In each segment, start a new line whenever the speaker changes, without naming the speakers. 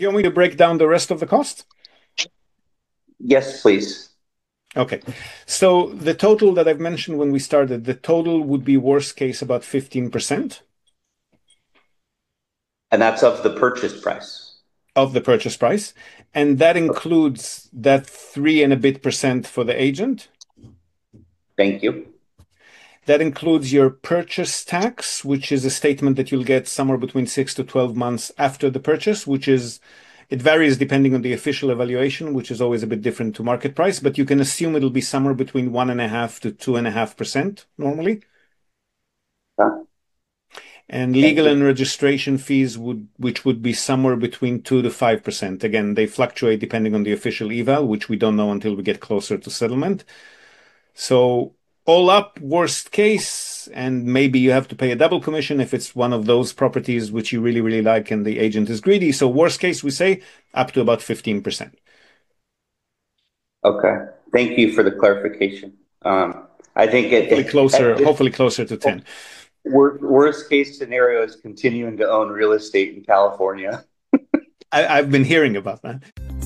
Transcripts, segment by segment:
Do you want me to break down the rest of the cost?
Yes, please.
Okay. So the total that I've mentioned when we started, the total would be worst case about 15%
And that's of the purchase price.
of the purchase price. And that includes that 3% for the agent.
Thank you.
That includes your purchase tax, which is a statement that you'll get somewhere between 6 to 12 months after the purchase, it varies depending on the official evaluation, which is always a bit different to market price, but you can assume it'll be somewhere between 1.5 to 2.5% normally. And legal and registration fees which would be somewhere between 2 to 5%. Again, they fluctuate depending on the official eval, which we don't know until we get closer to settlement. So all up, worst case, and maybe you have to pay a double commission if it's one of those properties which you really, really like and the agent is greedy. So worst case, we say up to about 15%.
Okay. Thank you for the clarification. I think
hopefully closer to 10.
Worst case scenario is continuing to own real estate in California.
I've been hearing about that.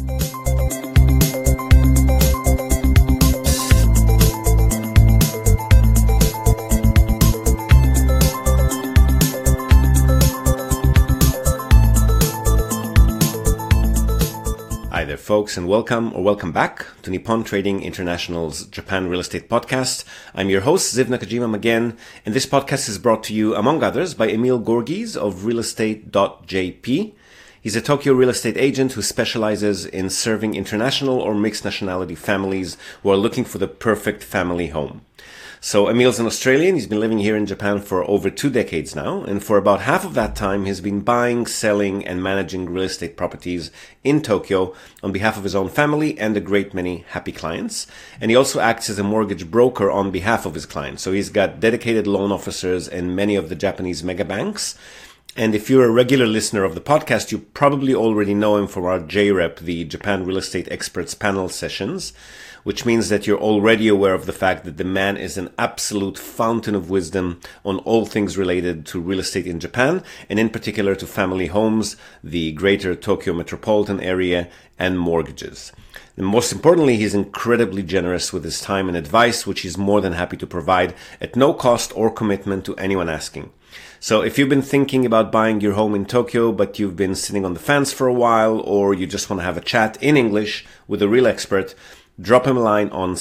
Hi there, folks, and welcome back to Nippon Trading International's Japan Real Estate Podcast. I'm your host, Ziv Nakajima again, and this podcast is brought to you, among others, by Emil Gorgies of realestate.jp. He's a Tokyo real estate agent who specializes in serving international or mixed nationality families who are looking for the perfect family home. So Emil's an Australian. He's been living here in Japan for over 2 decades now. And for about half of that time, he's been buying, selling, and managing real estate properties in Tokyo on behalf of his own family and a great many happy clients. And he also acts as a mortgage broker on behalf of his clients. So he's got dedicated loan officers in many of the Japanese mega banks. And if you're a regular listener of the podcast, you probably already know him from our JREP, the Japan Real Estate Experts Panel sessions, which means that you're already aware of the fact that the man is an absolute fountain of wisdom on all things related to real estate in Japan, and in particular to family homes, the greater Tokyo metropolitan area, and mortgages. And most importantly, he's incredibly generous with his time and advice, which he's more than happy to provide at no cost or commitment to anyone asking. So if you've been thinking about buying your home in Tokyo, but you've been sitting on the fence for a while, or you just want to have a chat in English with a real expert, drop him a line on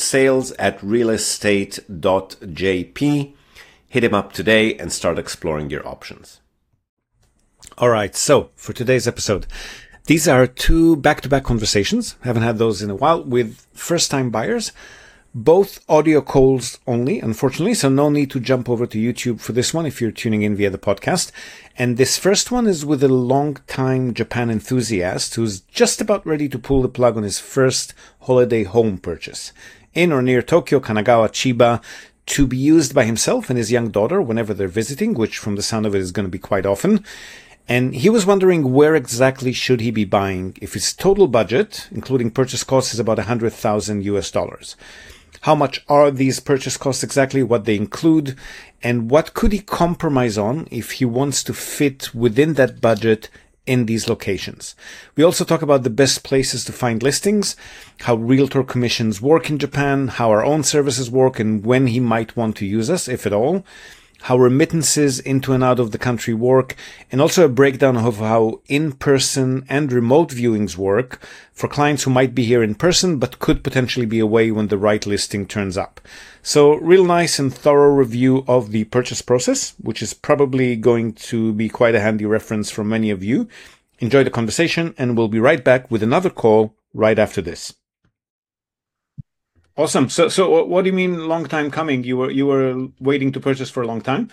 sales@realestate.jp. Hit him up today and start exploring your options.
All right. So for today's episode, these are 2 back-to-back conversations. Haven't had those in a while with first-time buyers. Both audio calls only, unfortunately, so no need to jump over to YouTube for this one if you're tuning in via the podcast. And this first one is with a long-time Japan enthusiast who's just about ready to pull the plug on his first holiday home purchase in or near Tokyo, Kanagawa, Chiba, to be used by himself and his young daughter whenever they're visiting, which from the sound of it is going to be quite often. And he was wondering where exactly should he be buying if his total budget, including purchase costs, is about $100,000. How much are these purchase costs exactly, what they include, and what could he compromise on if he wants to fit within that budget in these locations. We also talk about the best places to find listings, how realtor commissions work in Japan, how our own services work, and when he might want to use us, if at all, how remittances into and out of the country work, and also a breakdown of how in-person and remote viewings work for clients who might be here in person but could potentially be away when the right listing turns up. So real nice and thorough review of the purchase process, which is probably going to be quite a handy reference for many of you. Enjoy the conversation, and we'll be right back with another call right after this. Awesome. So what do you mean long time coming? You were waiting to purchase for a long time?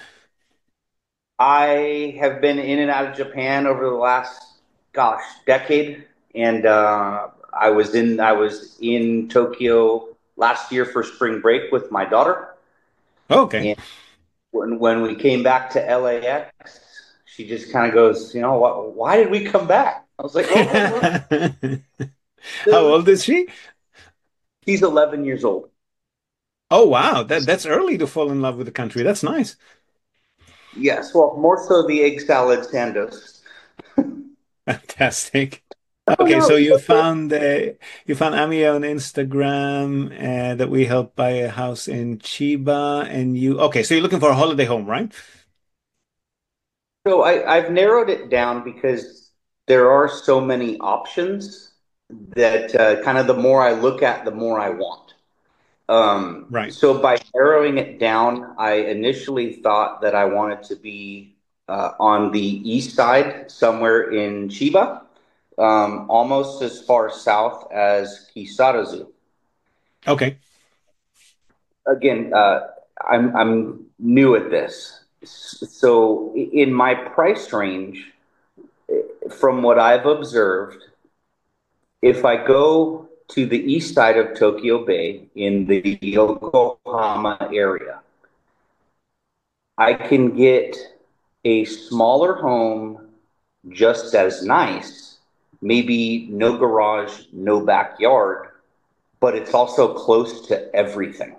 I have been in and out of Japan over the last, decade. And I was in Tokyo last year for spring break with my daughter.
Oh, okay.
And when we came back to LAX, she just kind of goes, why did we come back? I was like,
How old is she?
She's 11 years old.
Oh, wow. That's early to fall in love with the country. That's nice.
Yes. Well, more so the egg salad sandos.
Fantastic.
Oh
Okay,
no,
so
it's okay.
you found Amiya on Instagram that we helped buy a house in Chiba, and you okay, so you're looking for a holiday home, right?
So I've narrowed it down because there are so many options that kind of the more I look at, the more I want.
Right.
So by narrowing it down, I initially thought that I wanted to be on the east side, somewhere in Chiba, almost as far south as Kisarazu.
Okay.
Again, I'm new at this, so in my price range, from what I've observed, if I go to the east side of Tokyo Bay in the Yokohama area, I can get a smaller home just as nice, maybe no garage, no backyard, but it's also close to everything.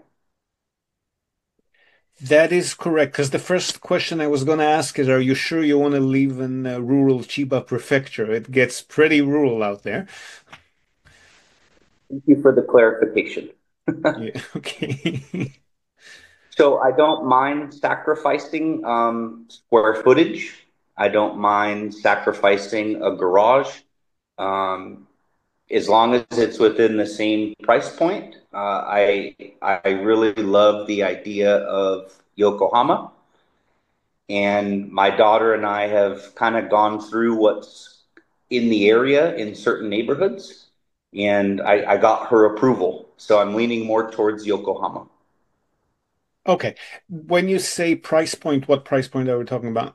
That is correct. Because the first question I was going to ask is, are you sure you want to live in rural Chiba Prefecture? It gets pretty rural out there.
Thank you for the clarification.
Yeah. Okay.
So I don't mind sacrificing square footage. I don't mind sacrificing a garage. Um, as long as it's within the same price point. I really love the idea of Yokohama, and my daughter and I have kind of gone through what's in the area in certain neighborhoods, and I got her approval, so I'm leaning more towards Yokohama.
Okay. When you say price point, what price point are we talking about?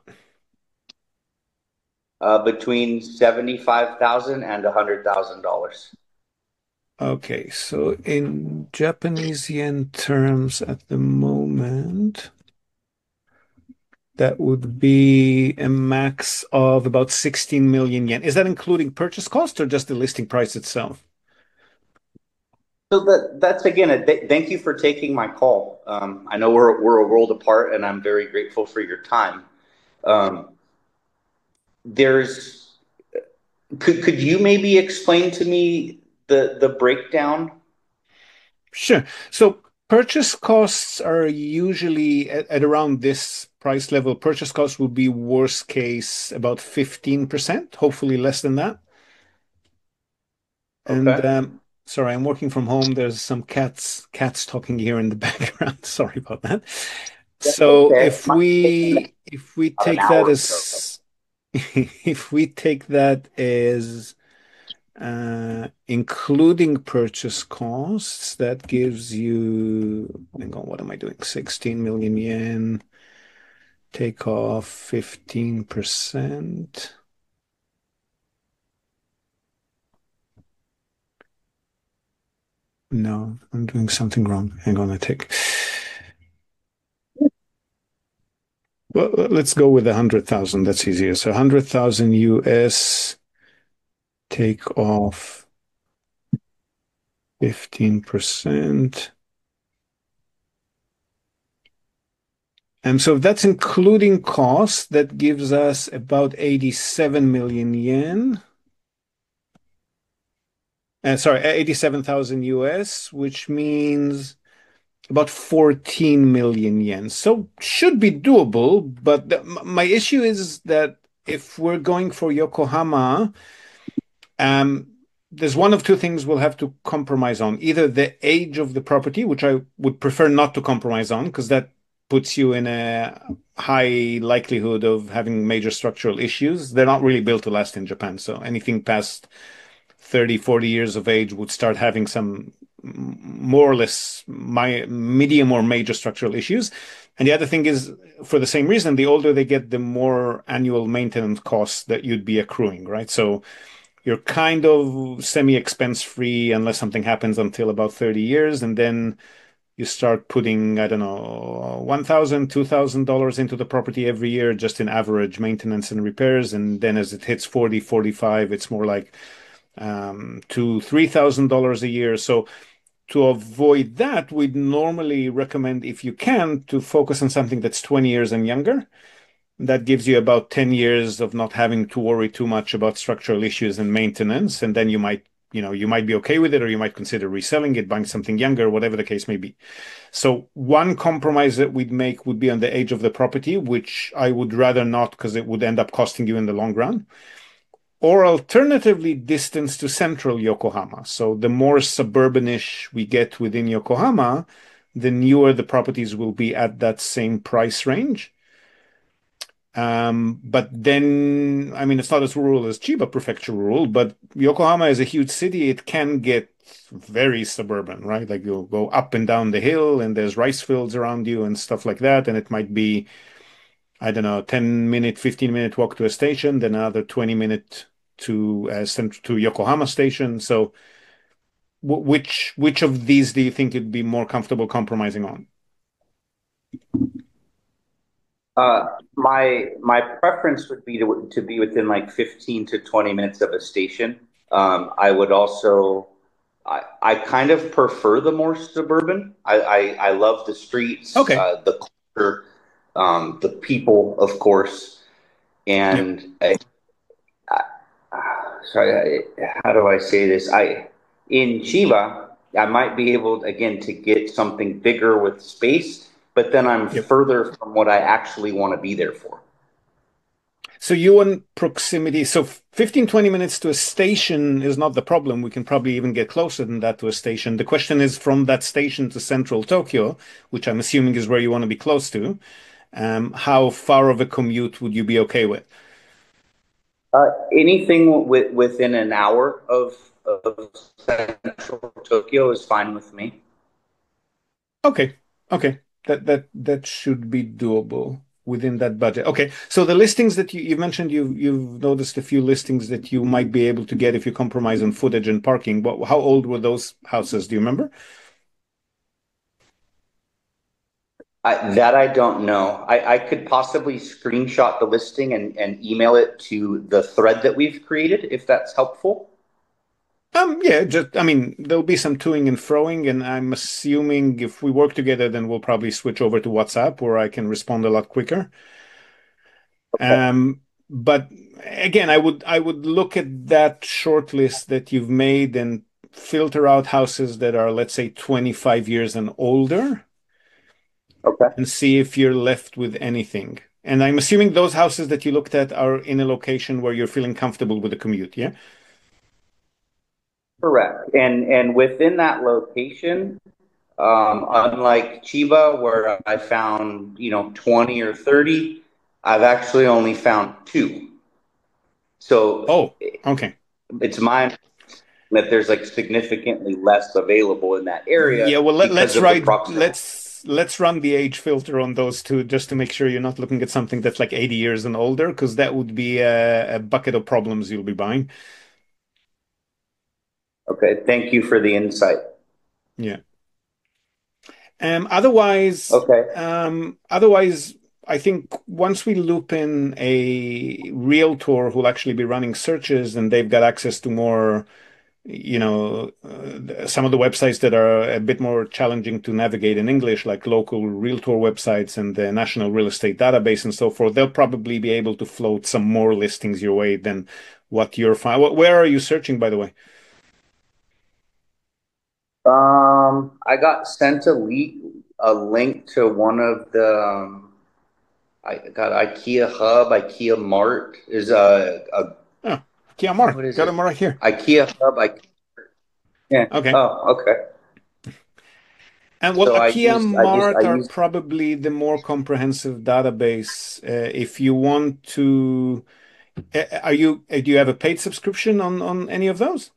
Between 75,000 and $100,000.
Okay, so in Japanese yen terms at the moment, that would be a max of about 16 million yen. Is that including purchase cost or just the listing price itself?
So that's again. Thank you for taking my call. I know we're a world apart, and I'm very grateful for your time. Um, there's could you maybe explain to me the breakdown?
Sure. So purchase costs are usually at around this price level. Purchase costs will be worst case about 15%, hopefully less than that. And
Okay.
sorry, I'm working from home. There's some cats talking here in the background. Sorry about that.
That's
So
okay. It might take
if we
about an
take that
hour or so.
as if we take that as including purchase costs, that gives you, hang on, what am I doing? 16 million yen, take off 15%. No, I'm doing something wrong. Hang on, I take. Well, let's go with 100,000. That's easier. So 100,000 US, take off 15%. And so if that's including costs, that gives us about 87 million yen. Sorry, 87,000 US, which means about 14 million yen. So should be doable, but my issue is that if we're going for Yokohama, um, there's one of two things we'll have to compromise on. Either the age of the property, which I would prefer not to compromise on, because that puts you in a high likelihood of having major structural issues. They're not really built to last in Japan. So anything past 30, 40 years of age would start having some more or less medium or major structural issues. And the other thing is, for the same reason, the older they get, the more annual maintenance costs that you'd be accruing, right? So you're kind of semi-expense free unless something happens until about 30 years. And then you start putting, I don't know, $1,000, $2,000 into the property every year, just in average maintenance and repairs. And then as it hits 40, 45, it's more like to $3,000 a year. So to avoid that, we'd normally recommend, if you can, to focus on something that's 20 years and younger. That gives you about 10 years of not having to worry too much about structural issues and maintenance. And then you might be okay with it, or you might consider reselling it, buying something younger, whatever the case may be. So one compromise that we'd make would be on the age of the property, which I would rather not, because it would end up costing you in the long run. Or alternatively, distance to central Yokohama. So the more suburbanish we get within Yokohama, the newer the properties will be at that same price range. But then, I mean, it's not as rural as Chiba Prefecture rural, but Yokohama is a huge city. It can get very suburban, right? Like you'll go up and down the hill and there's rice fields around you and stuff like that. And it might be, I don't know, 10-minute, 15-minute walk to a station, then another 20-minute to Yokohama station. So which of these do you think you'd be more comfortable compromising on?
My preference would be to be within like 15 to 20 minutes of a station. I would also I kind of prefer the more suburban. I love the streets,
Okay.
the culture, the people, of course,
Yeah.
and sorry, how do I say this? In Chiba, I might be able again to get something bigger with space, but then I'm
Yep.
further from what I actually want to be there for.
So you want proximity. So 15, 20 minutes to a station is not the problem. We can probably even get closer than that to a station. The question is from that station to central Tokyo, which I'm assuming is where you want to be close to. How far of a commute would you be okay with?
Anything within an hour of central Tokyo is fine with me.
Okay. Okay. That should be doable within that budget. Okay. So the listings that you mentioned, you've noticed a few listings that you might be able to get if you compromise on footage and parking. How old were those houses? Do you remember?
That I don't know. I could possibly screenshot the listing and email it to the thread that we've created, if that's helpful.
Yeah, just I mean, there'll be some toing and froing, and I'm assuming if we work together, then we'll probably switch over to WhatsApp where I can respond a lot quicker. But again, I would look at that short list that you've made and filter out houses that are, let's say, 25 years and older
Okay.
and see if you're left with anything. And I'm assuming those houses that you looked at are in a location where you're feeling comfortable with the commute, yeah?
Correct. And within that location, unlike Chiba, where I found, 20 or 30, I've actually only found two. So
Oh, okay.
it's my that there's like significantly less available in that area
Yeah, well,
because of the proximity.
let's run the age filter on those two just to make sure you're not looking at something that's like 80 years and older, because that would be a bucket of problems you'll be buying.
Okay, thank you for the insight.
Yeah. Otherwise,
Okay.
otherwise, I think once we loop in a realtor who'll actually be running searches and they've got access to more, some of the websites that are a bit more challenging to navigate in English, like local realtor websites and the National Real Estate Database and so forth, they'll probably be able to float some more listings your way than what you're finding. Where are you searching, by the way?
I got sent a link to one of the I got IKEA Hub, IKEA Mart is a
Oh, Kia Mart.
what is
Got
it?
them right here.
IKEA Hub, yeah.
Okay.
Oh, okay.
And well,
So
IKEA
I
Mart are
used
probably the more comprehensive database. If you want to, do you have a paid subscription on any of those?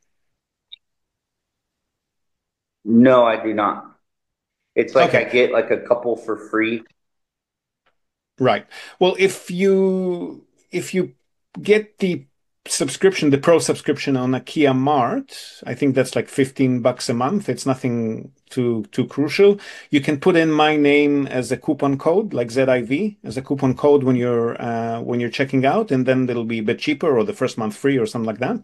no, I do not. It's like I
Okay,
get like a couple for free.
right. Well, if you get the subscription, the pro subscription on IKEA Mart, I think that's like $15 a month. It's nothing too crucial. You can put in my name as a coupon code, like ZIV, as a coupon code when you're checking out, and then it'll be a bit cheaper or the first month free or something like that.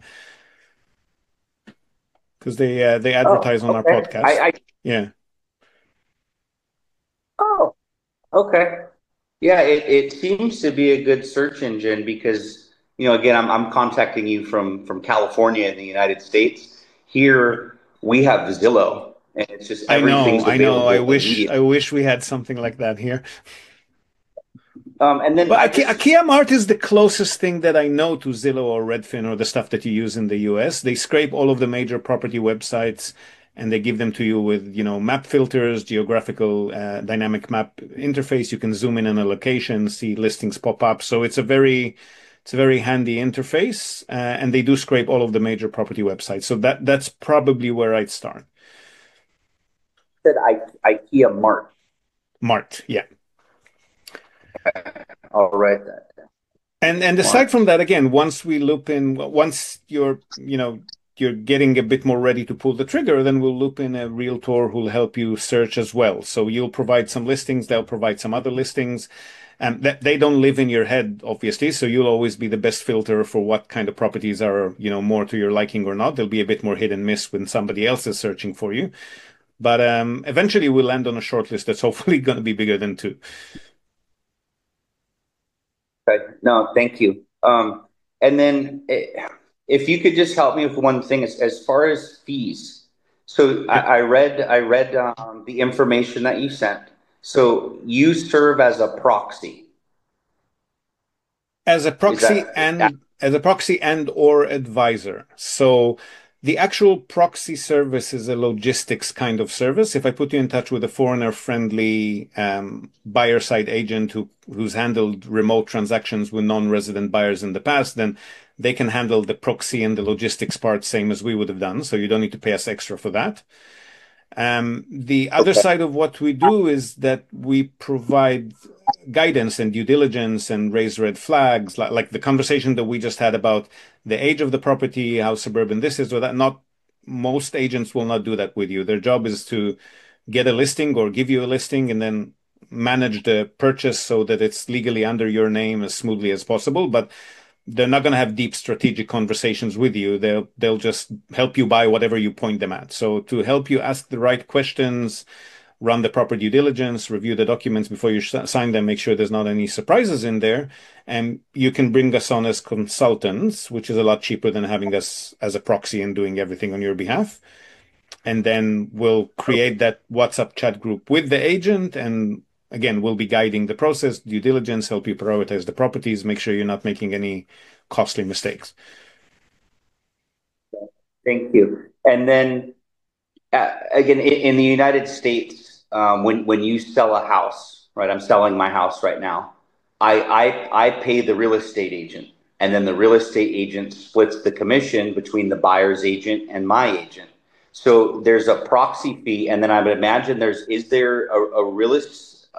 Because they
Oh,
advertise on our
okay.
podcast. Yeah.
Oh, okay. Yeah, it seems to be a good search engine because, again, I'm contacting you from California in the United States. Here we have Zillow, and it's just
I know,
everything's
I know.
available immediately.
I wish we had something like that here.
And then
But
I just
IKEA Mart is the closest thing that I know to Zillow or Redfin or the stuff that you use in the US. They scrape all of the major property websites and they give them to you with, map filters, geographical dynamic map interface. You can zoom in on a location, see listings pop up. So it's a very handy interface, and they do scrape all of the major property websites. So that's probably where I'd start.
said IKEA Mart.
Mart, yeah.
I'll write that.
And aside from
Mart.
that, again, once we loop in, once you're getting a bit more ready to pull the trigger, then we'll loop in a realtor who'll help you search as well. So you'll provide some listings, they'll provide some other listings. And that they don't live in your head, obviously. So you'll always be the best filter for what kind of properties are, more to your liking or not. There'll be a bit more hit and miss when somebody else is searching for you. But eventually we'll land on a short list that's hopefully going to be bigger than two.
Okay. No, thank you. And then if you could just help me with one thing as far as fees. So
Yeah.
I read the information that you sent. So you serve as a proxy.
as a
Is
proxy
that
and as a proxy and or advisor. So the actual proxy service is a logistics kind of service. If I put you in touch with a foreigner friendly buyer side agent who's handled remote transactions with non-resident buyers in the past, then they can handle the proxy and the logistics part same as we would have done. So you don't need to pay us extra for that. The other
okay?
side of what we do is that we provide guidance and due diligence and raise red flags, like the conversation that we just had about the age of the property, how suburban this is, or that. Not most agents will not do that with you. Their job is to get a listing or give you a listing and then manage the purchase so that it's legally under your name as smoothly as possible. But they're not going to have deep strategic conversations with you. They'll just help you buy whatever you point them at. So to help you ask the right questions, run the proper due diligence, review the documents before you sign them, make sure there's not any surprises in there, and you can bring us on as consultants, which is a lot cheaper than having us as a proxy and doing everything on your behalf. And then we'll create that WhatsApp chat group with the agent. And again, we'll be guiding the process, due diligence, help you prioritize the properties, make sure you're not making any costly mistakes.
Thank you. And then again, in the United States, when you sell a house, right? I'm selling my house right now. I pay the real estate agent, and then the real estate agent splits the commission between the buyer's agent and my agent. So there's a proxy fee, and then I would imagine is there a realist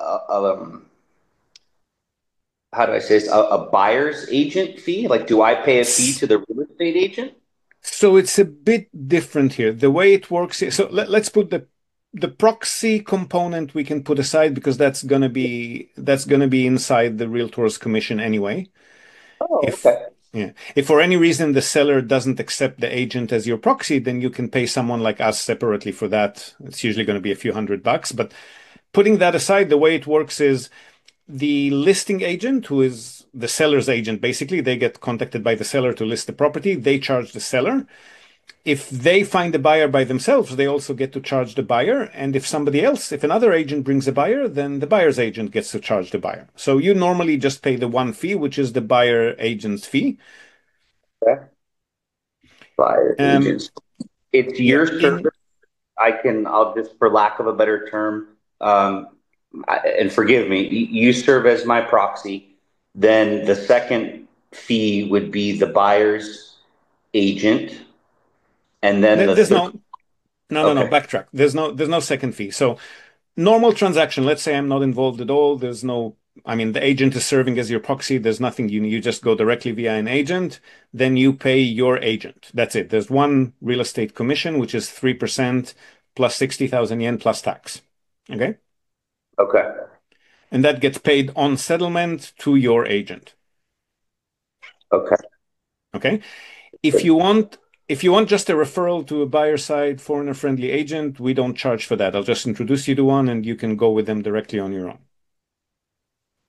how do I say this, a buyer's agent fee? Like, do I pay a fee to the real estate agent?
So it's a bit different here. The way it works here, so let's put the proxy component we can put aside because that's gonna be inside the realtor's commission anyway.
Oh,
If
okay.
yeah, if for any reason the seller doesn't accept the agent as your proxy, then you can pay someone like us separately for that. It's usually going to be a few $100. But putting that aside, the way it works is the listing agent, who is the seller's agent, basically, they get contacted by the seller to list the property. They charge the seller. If they find a buyer by themselves, they also get to charge the buyer. And if another agent brings a buyer, then the buyer's agent gets to charge the buyer. So you normally just pay the one fee, which is the buyer agent's fee.
Okay. Buyer
Um,
agents. It's
yeah,
your service. I'll just, for lack of a better term, and forgive me, you serve as my proxy. Then the second fee would be the buyer's agent. And then the
there's
third,
no,
okay,
backtrack. There's no second fee. So normal transaction, let's say I'm not involved at all. I mean, the agent is serving as your proxy. There's nothing you just go directly via an agent. Then you pay your agent. That's it. There's one real estate commission, which is 3% plus 60,000 yen plus tax. Okay.
okay,
And that gets paid on settlement to your agent.
okay.
Okay. If you want, if you want just a referral to a buyer side foreigner friendly agent, we don't charge for that. I'll just introduce you to one and you can go with them directly on your own.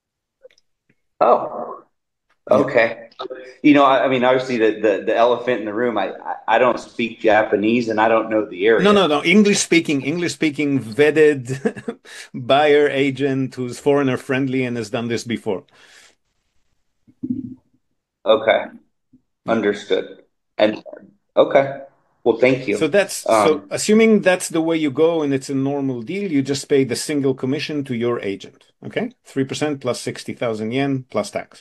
Oh,
Yeah.
okay. I mean, obviously the elephant in the room. I don't speak Japanese and I don't know the
No,
area.
no, no. English speaking, vetted buyer agent who's foreigner friendly and has done this before.
Okay,
Yeah.
understood. And okay, well, thank
So
you.
assuming that's the way you go and it's a normal deal, you just pay the single commission to your agent. Okay? 3% plus 60,000 yen plus tax.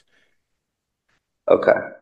Okay,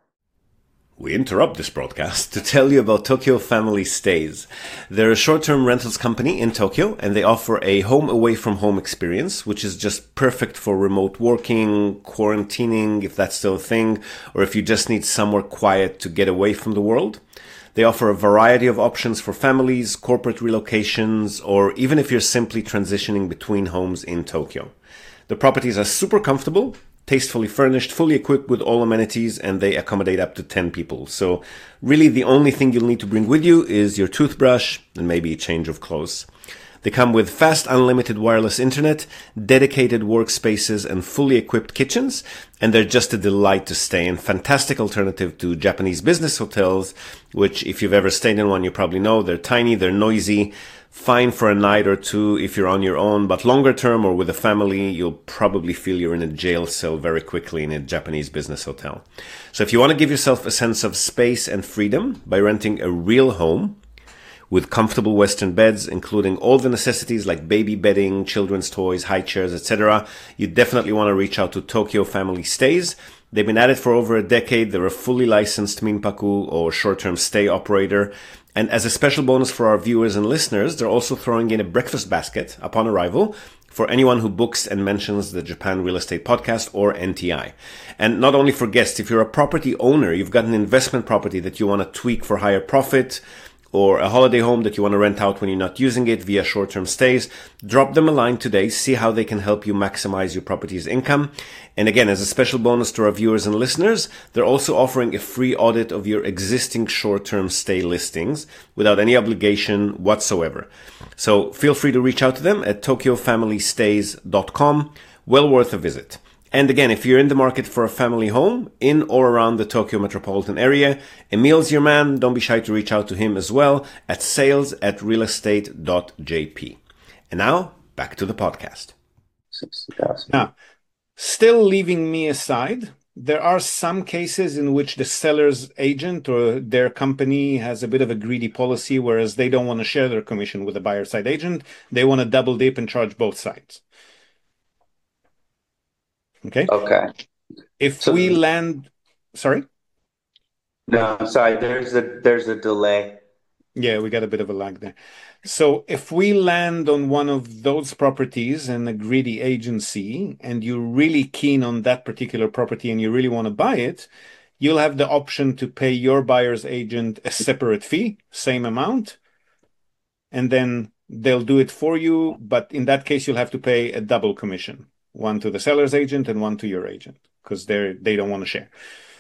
We interrupt this broadcast to tell you about Tokyo Family Stays. They're a short-term rentals company in Tokyo, and they offer a home away from home experience, which is just perfect for remote working, quarantining, if that's still a thing, or if you just need somewhere quiet to get away from the world. They offer a variety of options for families, corporate relocations, or even if you're simply transitioning between homes in Tokyo. The properties are super comfortable, tastefully furnished, fully equipped with all amenities, and they accommodate up to 10 people. So really the only thing you'll need to bring with you is your toothbrush and maybe a change of clothes. They come with fast unlimited wireless internet, dedicated workspaces, and fully equipped kitchens, and they're just a delight to stay in. Fantastic alternative to Japanese business hotels, which if you've ever stayed in one, you probably know they're tiny, they're noisy, fine for a night or two if you're on your own, but longer term or with a family, you'll probably feel you're in a jail cell very quickly in a Japanese business hotel. So if you want to give yourself a sense of space and freedom by renting a real home, with comfortable Western beds, including all the necessities like baby bedding, children's toys, high chairs, etc., you definitely want to reach out to Tokyo Family Stays. They've been at it for over a decade. They're a fully licensed Minpaku or short-term stay operator. And as a special bonus for our viewers and listeners, they're also throwing in a breakfast basket upon arrival for anyone who books and mentions the Japan Real Estate Podcast or NTI. And not only for guests, if you're a property owner, you've got an investment property that you want to tweak for higher profit, or a holiday home that you want to rent out when you're not using it via short-term stays, drop them a line today, see how they can help you maximize your property's income. And again, as a special bonus to our viewers and listeners, they're also offering a free audit of your existing short-term stay listings without any obligation whatsoever. So feel free to reach out to them at tokyofamilystays.com. Well worth a visit. And again, if you're in the market for a family home in or around the Tokyo metropolitan area, Emil's your man. Don't be shy to reach out to him as well at sales@realestate.jp. And now, back to the podcast.
60,000.
Now, still leaving me aside, there are some cases in which the seller's agent or their company has a bit of a greedy policy, whereas they don't want to share their commission with the buyer side agent. They want to double dip and charge both sides. Okay.
Okay.
If we
So
land, sorry.
no, sorry. There's a delay.
Yeah, we got a bit of a lag there. So if we land on one of those properties in a greedy agency and you're really keen on that particular property and you really want to buy it, you'll have the option to pay your buyer's agent a separate fee, same amount, and then they'll do it for you. But in that case, you'll have to pay a double commission, one to the seller's agent and one to your agent, because they don't want to share.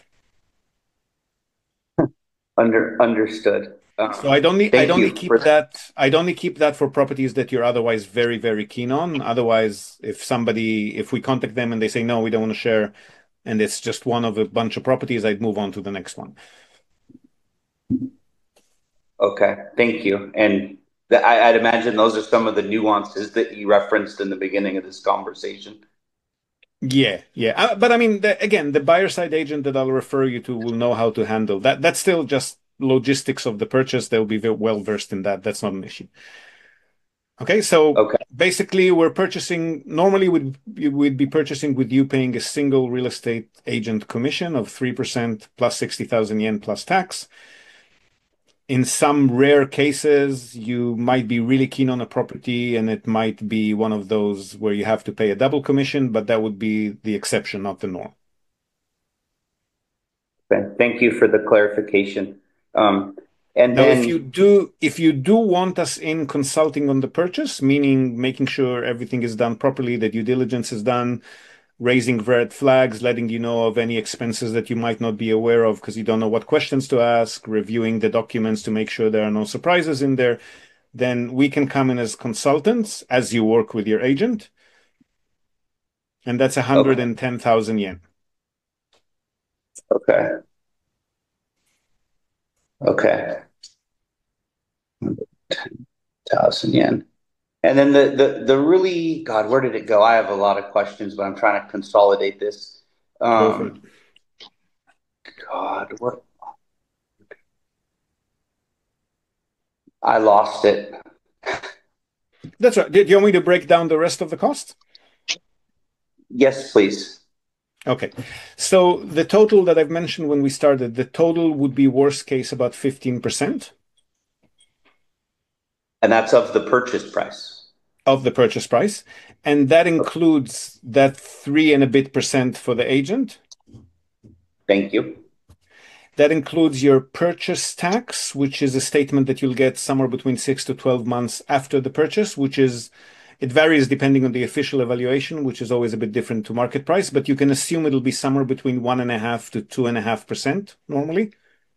Understood.
So I'd only
Thank you
keep
for
that for properties that you're otherwise very, very keen on. Otherwise, if we contact them and they say no, we don't want to share, and it's just one of a bunch of properties, I'd move on to the next one.
Okay, thank you. And I'd imagine those are some of the nuances that you referenced in the beginning of this conversation.
Yeah, yeah. But I mean, again, the buyer side agent that I'll refer you to will know how to handle that. That's still just logistics of the purchase. They'll be very well versed in that. That's not an issue. Okay, so
Okay,
basically, we're purchasing. Normally, we'd be purchasing with you paying a single real estate agent commission of 3% plus 60,000 yen plus tax. In some rare cases, you might be really keen on a property, and it might be one of those where you have to pay a double commission, but that would be the exception, not the norm.
thank you for the clarification. And
Now,
then,
if you do want us in consulting on the purchase, meaning making sure everything is done properly, the due diligence is done, raising red flags, letting you know of any expenses that you might not be aware of because you don't know what questions to ask, reviewing the documents to make sure there are no surprises in there, then we can come in as consultants as you work with your agent. And that's
okay,
110,000 yen.
Okay. Okay. 10,000 yen. And then the really, God, where did it go? I have a lot of questions, but I'm trying to consolidate this.
Go for it.
Um, God, what? I lost it.
That's right. Did you want me to break down the rest of the cost?
Yes, please.
Okay. So the total that I've mentioned when we started, the total would be worst case about 15%
And that's of the purchase price.
of the purchase price. And that includes that 3 and a bit% for the agent.
Thank you.
That includes your purchase tax, which is a statement that you'll get somewhere between 6 to 12 months after the purchase, which is, it varies depending on the official evaluation, which is always a bit different to market price, but you can assume it'll be somewhere between 1.5 to 2.5% normally.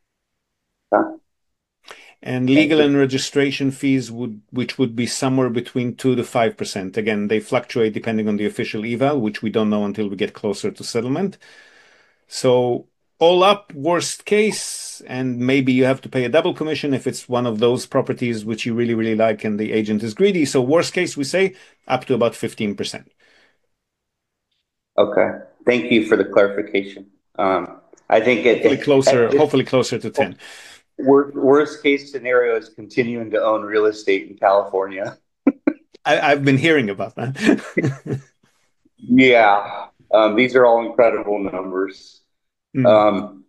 And legal and registration fees which would be somewhere between 2 to 5%. Again, they fluctuate depending on the official eval, which we don't know until we get closer to settlement. So all up, worst case, and maybe you have to pay a double commission if it's one of those properties which you really, really like and the agent is greedy. So worst case, we say up to about 15%.
Okay. Thank you for the clarification. I think
Hopefully closer to 10.
Worst case scenario is continuing to own real estate in California.
I've been hearing about that.
Yeah. These are all incredible numbers.
Mm.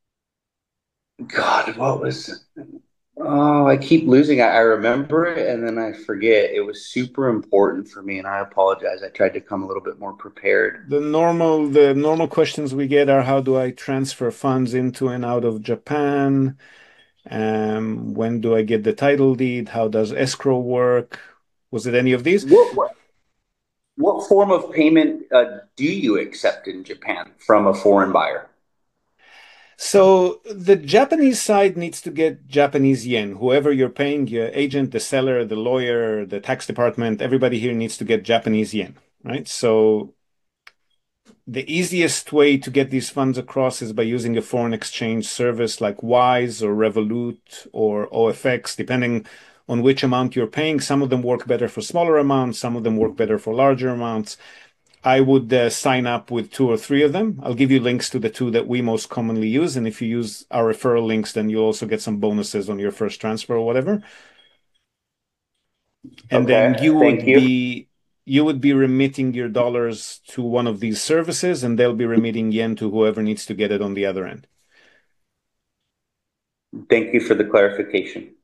God, what was Oh, I keep losing. I remember it and then I forget. It was super important for me, and I apologize. I tried to come a little bit more prepared.
The normal questions we get are how do I transfer funds into and out of Japan? When do I get the title deed? How does escrow work? Was it any of these?
What form of payment do you accept in Japan from a foreign buyer?
So the Japanese side needs to get Japanese yen. Whoever you're paying, your agent, the seller, the lawyer, the tax department, everybody here needs to get Japanese yen, right? So the easiest way to get these funds across is by using a foreign exchange service like Wise or Revolut or OFX, depending on which amount you're paying. Some of them work better for smaller amounts, some of them work better for larger amounts. I would sign up with 2 or 3 of them. I'll give you links to the 2 that we most commonly use. And if you use our referral links, then you'll also get some bonuses on your first transfer or whatever. And then
Okay, thank you.
you would be remitting your dollars to one of these services, and they'll be remitting yen to whoever needs to get it on the other end.
Thank you for the clarification.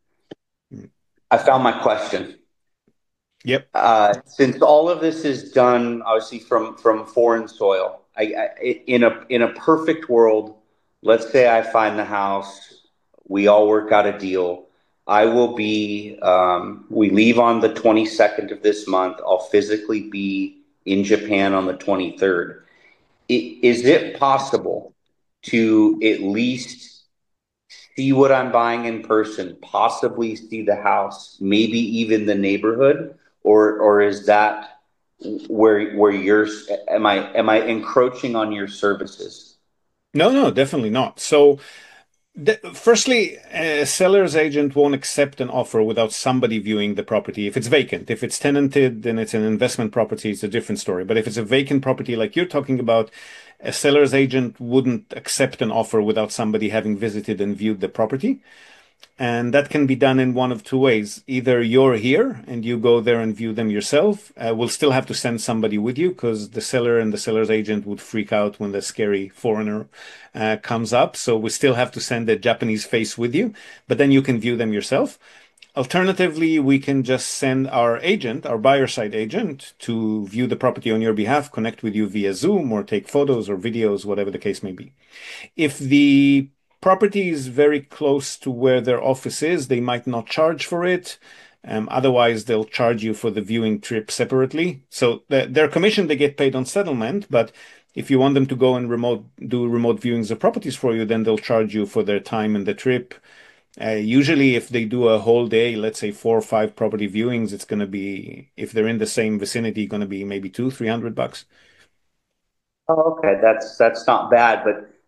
I found my question.
Yep.
Since all of this is done, obviously from foreign soil, in a perfect world, let's say I find the house, we all work out a deal. I will be. We leave on the 22nd of this month. I'll physically be in Japan on the 23rd. Is it possible to at least see what I'm buying in person, possibly see the house, maybe even the neighborhood, or is that where you're am I encroaching on your services?
No, definitely not. So firstly, a seller's agent won't accept an offer without somebody viewing the property. If it's vacant, if it's tenanted, then it's an investment property. It's a different story. But if it's a vacant property like you're talking about, a seller's agent wouldn't accept an offer without somebody having visited and viewed the property. And that can be done in one of 2 ways. Either you're here and you go there and view them yourself. We'll still have to send somebody with you because the seller and the seller's agent would freak out when the scary foreigner comes up. So we still have to send a Japanese face with you, but then you can view them yourself. Alternatively, we can just send our agent, our buyer side agent, to view the property on your behalf, connect with you via Zoom or take photos or videos, whatever the case may be. If the property is very close to where their office is, they might not charge for it. Otherwise, they'll charge you for the viewing trip separately. So their commission, they get paid on settlement, but if you want them to go and do remote viewings of properties for you, then they'll charge you for their time and the trip. Usually, if they do a whole day, let's say 4 or 5 property viewings, it's going to be, if they're in the same vicinity, going to be maybe $200-300.
Oh, okay, that's not bad, but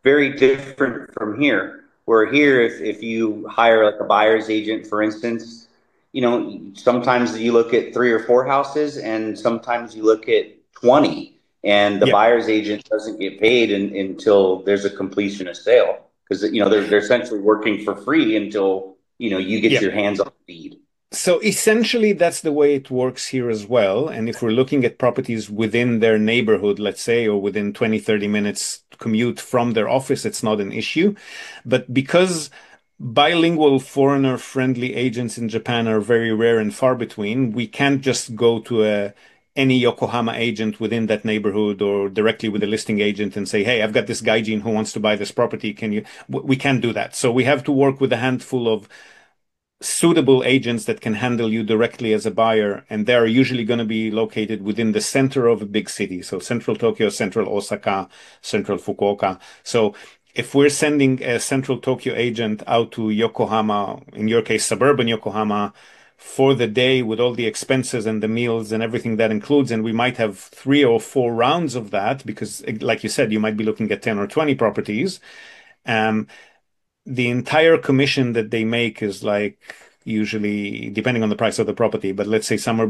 very different from here. Where here, if you hire like a buyer's agent, for instance, sometimes you look at three or four houses, and sometimes you look at 20, and the
Yeah.
buyer's agent doesn't get paid until there's a completion of sale because they're essentially working for free until you get
Yeah.
your hands on the deed.
So essentially, that's the way it works here as well. And if we're looking at properties within their neighborhood, let's say, or within 20, 30 minutes commute from their office, it's not an issue. But because bilingual foreigner friendly agents in Japan are very rare and far between, we can't just go to any Yokohama agent within that neighborhood or directly with a listing agent and say, hey, I've got this gaijin who wants to buy this property. Can you? We can't do that. So we have to work with a handful of suitable agents that can handle you directly as a buyer, and they're usually going to be located within the center of a big city. So central Tokyo, central Osaka, central Fukuoka. So if we're sending a central Tokyo agent out to Yokohama, in your case, suburban Yokohama, for the day with all the expenses and the meals and everything that includes, and we might have 3 or 4 rounds of that because, like you said, you might be looking at 10 or 20 properties. Um, the entire commission that they make is like usually depending on the price of the property, but let's say somewhere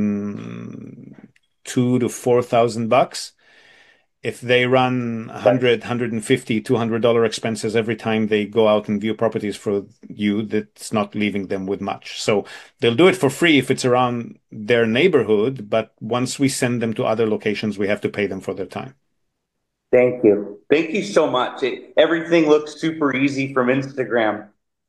between $2,000 to $4,000. If they run 100, 150, $200 expenses every time they go out and view properties for you, that's not leaving them with much. So they'll do it for free if it's around their neighborhood, but once we send them to other locations, we have to pay them for their time.
Thank you. Thank you so much. Everything looks super easy from Instagram.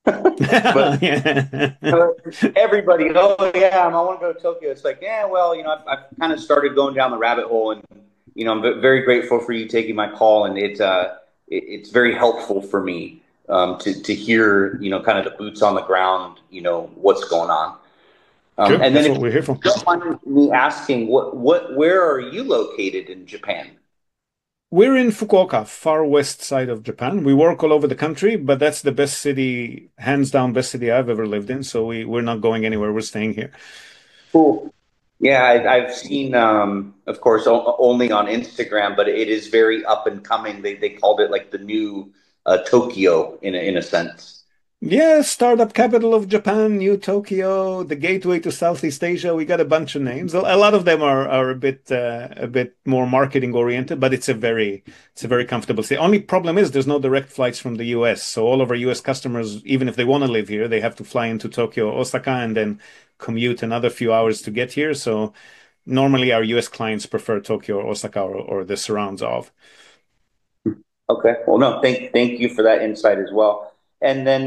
But
Yeah.
everybody, oh yeah, I want to go to Tokyo. It's like, yeah, well, I've kind of started going down the rabbit hole, and I'm very grateful for you taking my call, and it's very helpful for me to hear kind of the boots on the ground, what's going on.
Sure,
And
that's
then if
what
you
we're here for.
don't mind me asking, where are you located in Japan?
We're in Fukuoka, far west side of Japan. We work all over the country, but that's the best city, hands down, best city I've ever lived in. So we're not going anywhere. We're staying here.
Cool. Yeah, I've seen, of course, only on Instagram, but it is very up and coming. They called it like the new Tokyo in a sense.
Yeah, startup capital of Japan, New Tokyo, the gateway to Southeast Asia. We got a bunch of names. A lot of them are a bit more marketing oriented, but it's a very comfortable city. Only problem is there's no direct flights from the US. So all of our US customers, even if they want to live here, they have to fly into Tokyo, Osaka, and then commute another few hours to get here. So normally our US clients prefer Tokyo or Osaka or the surrounds of.
Okay. Well, no, thank you for that insight as well. And then,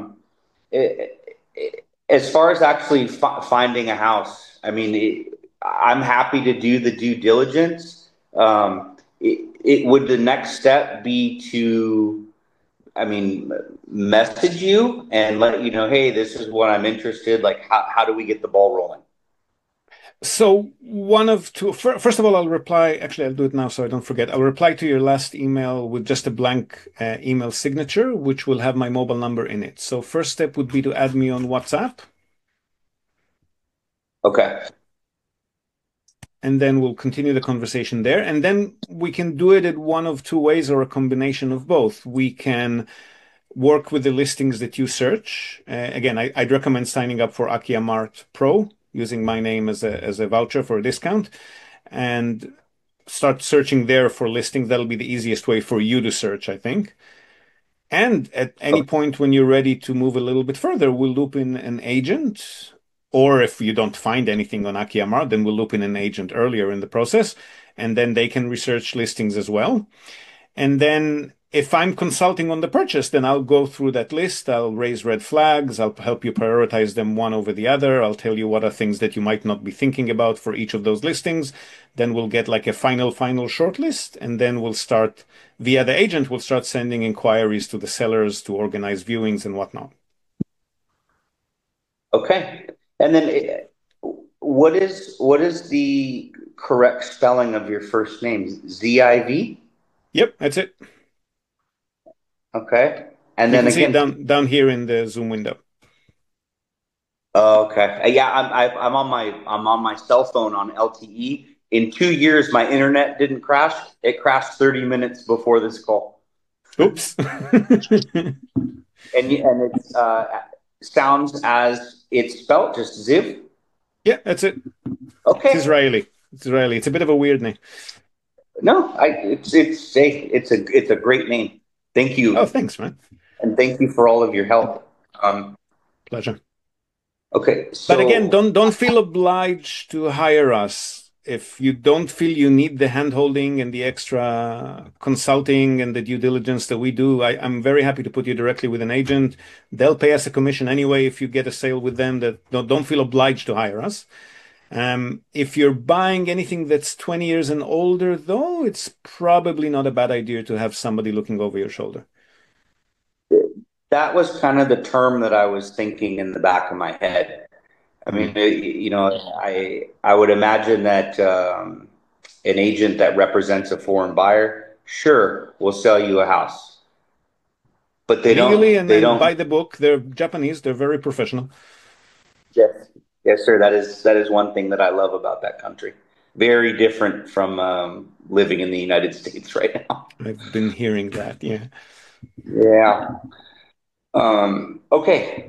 as far as actually finding a house, I mean, I'm happy to do the due diligence. It would the next step be to, I mean, message you and let you know, hey, this is what I'm interested. Like, how do we get the ball rolling?
So one of two. First of all, I'll reply. Actually, I'll do it now so I don't forget. I'll reply to your last email with just a blank email signature, which will have my mobile number in it. So first step would be to add me on WhatsApp,
Okay.
and then we'll continue the conversation there. And then we can do it in one of two ways or a combination of both. We can work with the listings that you search. Again, I'd recommend signing up for Akia Mart Pro using my name as a voucher for a discount and start searching there for listings. That'll be the easiest way for you to search, I think. And at any
Okay.
point when you're ready to move a little bit further, we'll loop in an agent. Or if you don't find anything on Akia Mart, then we'll loop in an agent earlier in the process, and then they can research listings as well. And then if I'm consulting on the purchase, then I'll go through that list. I'll raise red flags. I'll help you prioritize them one over the other. I'll tell you what are things that you might not be thinking about for each of those listings. Then we'll get like a final short list. And then we'll start via the agent, we'll start sending inquiries to the sellers to organize viewings and whatnot.
Okay. And then, what is the correct spelling of your first name? Ziv?
Yep, that's it.
Okay. And
You
then
can see it
again,
down here in the Zoom window.
okay. Yeah, I'm on my cell phone on LTE. In 2 years, my internet didn't crash. It crashed 30 minutes before this call.
Oops.
And it sounds as it's spelled, just Ziv.
Yeah, that's it.
Okay.
It's Israeli. It's a bit of a weird name.
No, it's a great name. Thank you.
Oh, thanks, man.
And thank you for all of your help.
Pleasure.
Okay, so
but again, don't feel obliged to hire us if you don't feel you need the hand-holding and the extra consulting and the due diligence that we do. I'm very happy to put you directly with an agent. They'll pay us a commission anyway if you get a sale with them. That don't feel obliged to hire us. If you're buying anything that's 20 years and older, though, it's probably not a bad idea to have somebody looking over your shoulder.
that was kind of the term that I was thinking in the back of my head. I mean, I would imagine that an agent that represents a foreign buyer, sure, will sell you a house, but they
Legally,
don't.
and
They
then
don't.
by the book. They're Japanese. They're very professional.
Yes, yes, sir. That is one thing that I love about that country. Very different from living in the United States right now.
I've been hearing that. Yeah.
Yeah. Okay.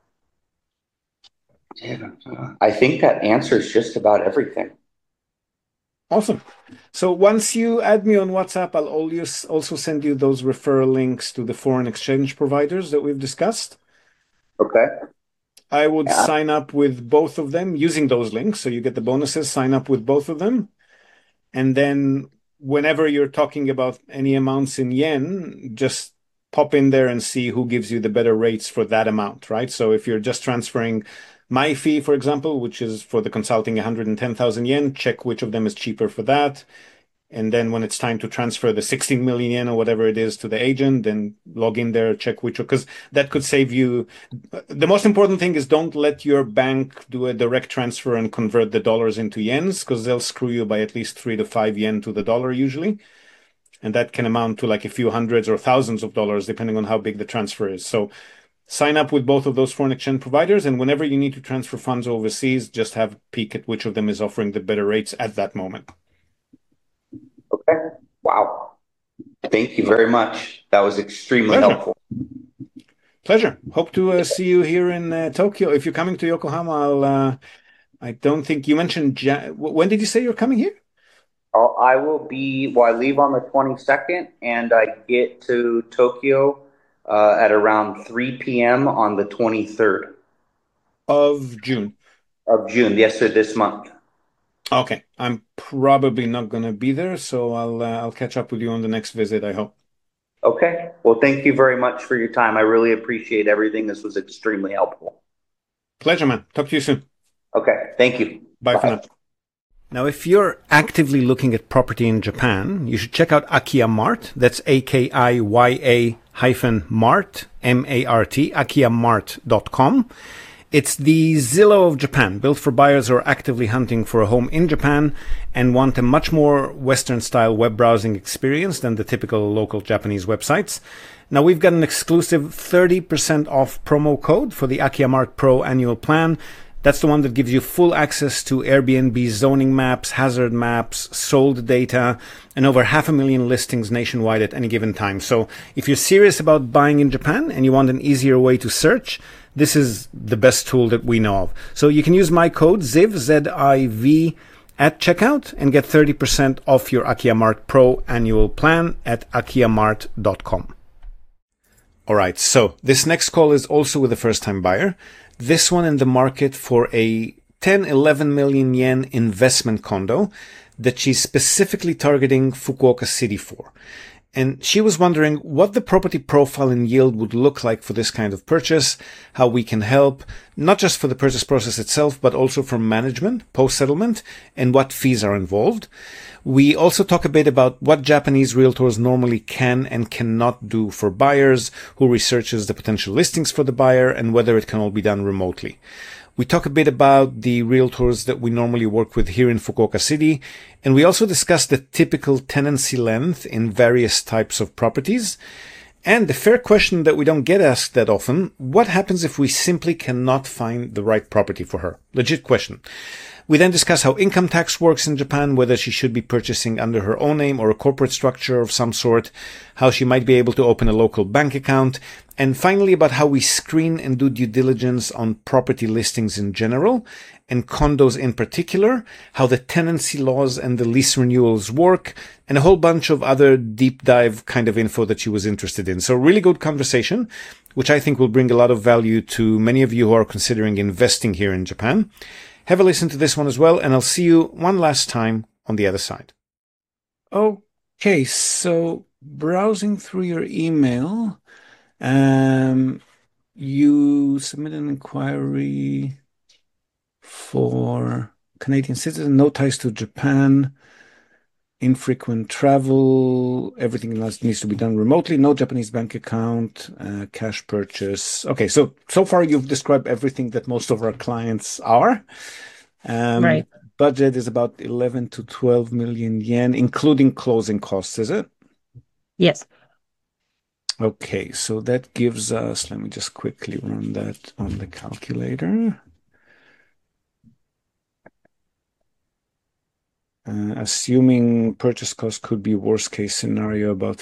Yeah, I think that answers just about everything.
Awesome. So once you add me on WhatsApp, I'll always also send you those referral links to the foreign exchange providers that we've discussed.
Okay.
I would
Yeah.
sign up with both of them using those links. So you get the bonuses, sign up with both of them. And then whenever you're talking about any amounts in yen, just pop in there and see who gives you the better rates for that amount, right? So if you're just transferring my fee, for example, which is for the consulting 110,000 yen, check which of them is cheaper for that. And then when it's time to transfer the 16 million yen or whatever it is to the agent, then log in there, check which, because that could save you. The most important thing is don't let your bank do a direct transfer and convert the dollars into yens, because they'll screw you by at least 3 to 5 yen to the dollar usually. And that can amount to like a few hundreds or thousands of dollars, depending on how big the transfer is. So sign up with both of those foreign exchange providers. And whenever you need to transfer funds overseas, just have a peek at which of them is offering the better rates at that moment.
Okay. Wow. Thank you very much. That was extremely
Pleasure.
helpful.
Pleasure. Hope to see you here in Tokyo. If you're coming to Yokohama, I don't think you mentioned, when did you say you're coming here?
I will be, well, I leave on the 22nd and I get to Tokyo at around 3 p.m. on the 23rd
Of June.
of June. Yes, sir, this month.
Okay. I'm probably not going to be there, so I'll catch up with you on the next visit, I hope.
Okay. Well, thank you very much for your time. I really appreciate everything. This was extremely helpful.
Pleasure, man. Talk to you soon.
Okay. Thank you.
Bye for now. Now, if you're actively looking at property in Japan, you should check out Akiya Mart. That's AKIYA-Mart, M-A-R-T, akiyamart.com. It's the Zillow of Japan, built for buyers who are actively hunting for a home in Japan and want a much more Western-style web browsing experience than the typical local Japanese websites. Now, we've got an exclusive 30% off promo code for the Akiya Mart Pro annual plan. That's the one that gives you full access to Airbnb zoning maps, hazard maps, sold data, and over 500,000 listings nationwide at any given time. So if you're serious about buying in Japan and you want an easier way to search, this is the best tool that we know of. So you can use my code ZIV, Z-I-V, at checkout and get 30% off your Akiya Mart Pro annual plan at akiyamart.com. All right, so this next call is also with a first-time buyer. This one in the market for a 10-11 million yen investment condo that she's specifically targeting Fukuoka City for. And she was wondering what the property profile and yield would look like for this kind of purchase, how we can help, not just for the purchase process itself, but also for management, post-settlement, and what fees are involved. We also talk a bit about what Japanese realtors normally can and cannot do for buyers, who researches the potential listings for the buyer, and whether it can all be done remotely. We talk a bit about the realtors that we normally work with here in Fukuoka City, and we also discuss the typical tenancy length in various types of properties. And the fair question that we don't get asked that often, what happens if we simply cannot find the right property for her? Legit question. We then discuss how income tax works in Japan, whether she should be purchasing under her own name or a corporate structure of some sort, how she might be able to open a local bank account, and finally about how we screen and do due diligence on property listings in general, and condos in particular, how the tenancy laws and the lease renewals work, and a whole bunch of other deep dive kind of info that she was interested in. So really good conversation, which I think will bring a lot of value to many of you who are considering investing here in Japan. Have a listen to this one as well, and I'll see you one last time on the other side. Okay, so browsing through your email, you submitted an inquiry for Canadian citizen, no ties to Japan, infrequent travel, everything else needs to be done remotely, no Japanese bank account, cash purchase. Okay, so far you've described everything that most of our clients are.
Right.
Budget is about 11 to 12 million yen, including closing costs, is it?
Yes.
Okay, so that gives us, let me just quickly run that on the calculator. Assuming purchase cost could be worst case scenario about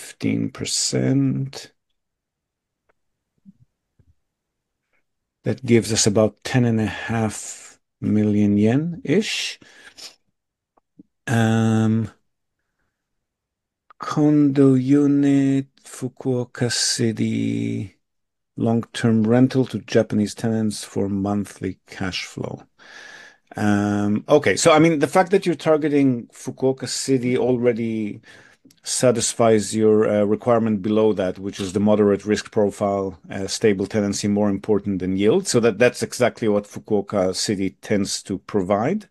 15%. That gives us about 10.5 million yen-ish. Condo unit, Fukuoka City, long-term rental to Japanese tenants for monthly cash flow. Okay, so I mean, the fact that you're targeting Fukuoka City already satisfies your requirement below that, which is the moderate risk profile, stable tenancy, more important than yield. So that's exactly what Fukuoka City tends to provide.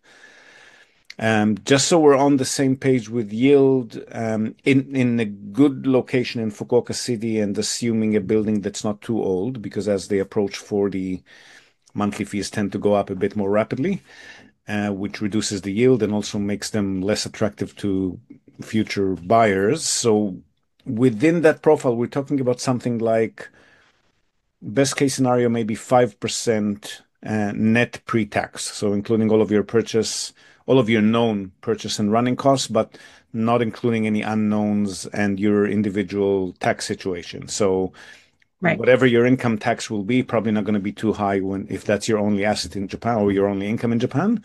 Just so we're on the same page with yield, in a good location in Fukuoka City and assuming a building that's not too old, because as they approach 40, monthly fees tend to go up a bit more rapidly, which reduces the yield and also makes them less attractive to future buyers. So within that profile, we're talking about something like best case scenario, maybe 5% net pre-tax. So including all of your purchase, all of your known purchase and running costs, but not including any unknowns and your individual tax situation. So
Right.
whatever your income tax will be, probably not going to be too high if that's your only asset in Japan or your only income in Japan.